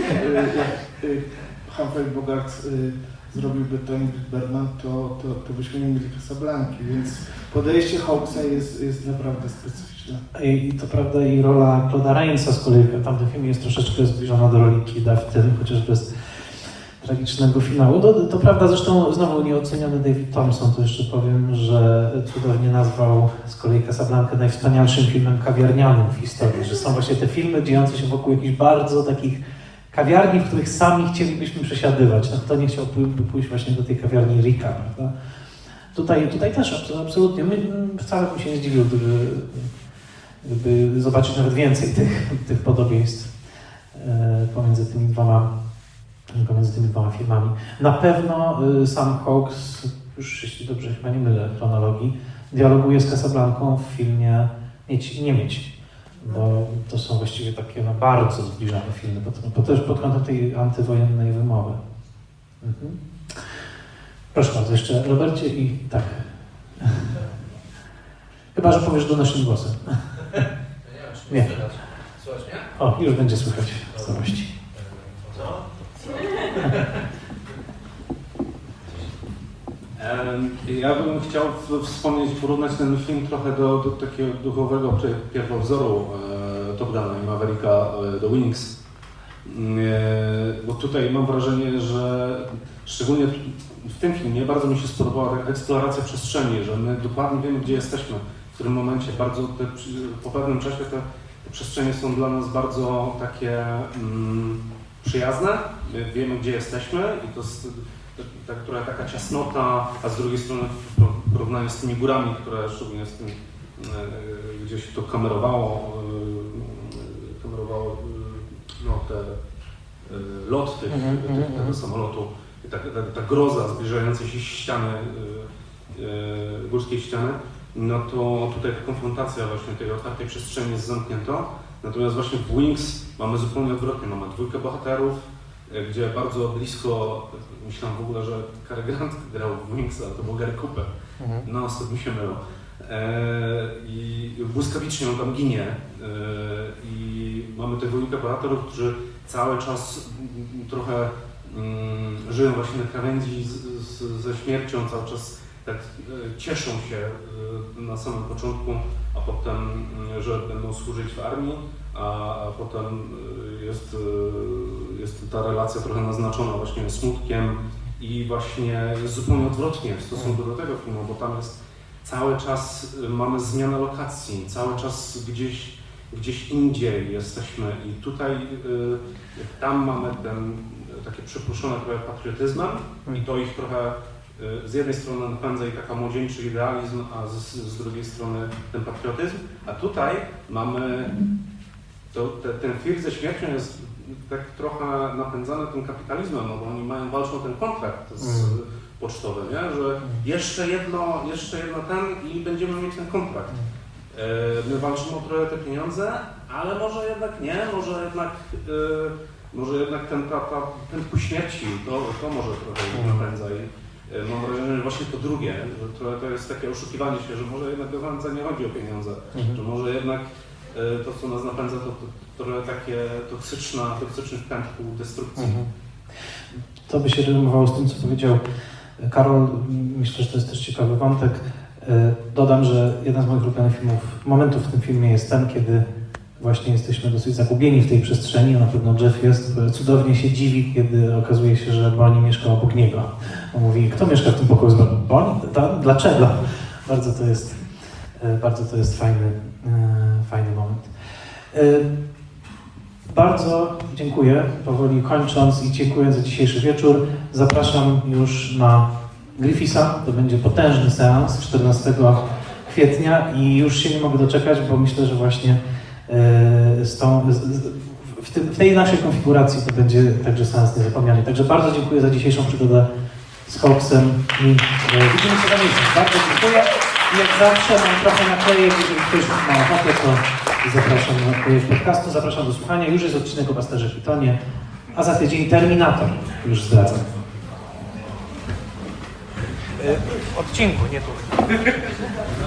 jak Humphrey Bogart zrobiłby to Ingrid Bergman, to, to, to byśmy nie mieli Casablanki, więc podejście Hawksa jest, jest naprawdę specyficzne. I, I to prawda, i rola Claude'a Rainsa z kolei w tamtym filmie jest troszeczkę zbliżona do roli Kida w tym, chociaż bez tragicznego finału. To, to prawda, zresztą znowu nieoceniony David Thompson, to jeszcze powiem, że cudownie nazwał z kolei Casablanca najwspanialszym filmem kawiarnianym w historii, że są właśnie te filmy dziejące się wokół jakichś bardzo takich kawiarni, w których sami chcielibyśmy przesiadywać. No kto nie chciałby pójść właśnie do tej kawiarni Ricka, prawda? Tutaj, tutaj też absolutnie, my, wcale bym się nie zdziwił, gdyby, gdyby zobaczyć nawet więcej tych, tych podobieństw e, pomiędzy tymi dwoma pomiędzy tymi dwoma filmami. Na pewno y, sam Hawks, już jeśli dobrze chyba nie mylę chronologii, dialoguje z Casablanką w filmie Mieć i nie mieć, bo to są właściwie takie no, bardzo zbliżone filmy, bo, bo też pod kątem tej antywojennej wymowy. Mhm. Proszę bardzo, jeszcze Robercie i tak. Chyba, że powiesz donośnym głosem. Nie. Słychać mnie? O, już będzie słychać w całości. Co? Ja bym chciał wspomnieć, porównać ten film trochę do, do takiego duchowego pierwowzoru e, Top Guna i Mavericka e, do Wings. E, bo tutaj mam wrażenie, że szczególnie w tym filmie bardzo mi się spodobała ta eksploracja przestrzeni, że my dokładnie wiemy, gdzie jesteśmy, w którym momencie. Bardzo te, po pewnym czasie te, te przestrzenie są dla nas bardzo takie mm, przyjazne, my wiemy, gdzie jesteśmy i to jest ta, która taka ciasnota, a z drugiej strony w porównaniu z tymi górami, które szczególnie z tym, e, gdzie się to kamerowało, e, kamerowało no, te, e, lot tych, mm-hmm, tych, tego mm-hmm. samolotu, i ta, ta, ta groza zbliżającej się ściany, e, e, górskiej ściany, no to tutaj ta konfrontacja właśnie tej otwartej przestrzeni jest zamknięta. Natomiast właśnie w Wings mamy zupełnie odwrotnie, mamy dwójkę bohaterów, gdzie bardzo blisko, myślałem w ogóle, że Cary Grant grał w Wings, ale to był Gary Cooper. Mhm. No, stąd mi się mylą. E, I błyskawicznie on tam ginie. E, I mamy tę dwójkę bohaterów, którzy cały czas trochę mm, żyją właśnie na krawędzi z, z, ze śmiercią, cały czas tak e, cieszą się e, na samym początku, a potem, e, że będą służyć w armii, a, a potem jest, jest ta relacja trochę naznaczona właśnie smutkiem i właśnie jest zupełnie odwrotnie w stosunku do tego filmu, bo tam jest cały czas, mamy zmianę lokacji, cały czas gdzieś, gdzieś indziej jesteśmy i tutaj, tam mamy ten takie przypuszczone trochę patriotyzmem i to ich trochę z jednej strony napędza i taka młodzieńczy idealizm, a z, z drugiej strony ten patriotyzm, a tutaj mamy to, te, ten flirt ze śmiercią jest tak trochę napędzany tym kapitalizmem, no bo oni mają, walczą o ten kontrakt z, mm. pocztowy, nie? Że jeszcze jedno, jeszcze jedno ten i będziemy mieć ten kontrakt. E, my walczymy o trochę te pieniądze, ale może jednak nie, może jednak, e, może jednak ten, ta, ta, ten ku śmierci, to, to może trochę napędza i e, mam wrażenie, że właśnie to drugie, że to, to jest takie oszukiwanie się, że może jednak do końca nie chodzi o pieniądze, mm. że może jednak to, co nas napędza, to, to trochę takie toksyczna, toksyczny pęd ku destrukcji. Mhm. To by się rymowało z tym, co powiedział Karol. Myślę, że to jest też ciekawy wątek. Dodam, że jeden z moich ulubionych filmów, momentów w tym filmie jest ten, kiedy właśnie jesteśmy dosyć zagubieni w tej przestrzeni. Na pewno Jeff jest, cudownie się dziwi, kiedy okazuje się, że Bonnie mieszka obok niego. On mówi, kto mieszka w tym pokoju z Bonnie? Dlaczego? Bardzo to jest, bardzo to jest fajny, fajny moment. Bardzo dziękuję, powoli kończąc i dziękuję za dzisiejszy wieczór. Zapraszam już na Griffisa, to będzie potężny seans czternastego kwietnia i już się nie mogę doczekać, bo myślę, że właśnie z tą, w, tym, w tej naszej konfiguracji to będzie także seans niezapomniany. Także bardzo dziękuję za dzisiejszą przygodę z Hawksem i widzimy się za miesiąc. Bardzo dziękuję. I jak zawsze mam trochę naklejek, jeżeli ktoś ma ochotę, to zapraszam do podcastu, zapraszam do słuchania. Już jest odcinek o Busterze Keatonie, a za tydzień Terminator, już zdradzam. W odcinku, nie tu.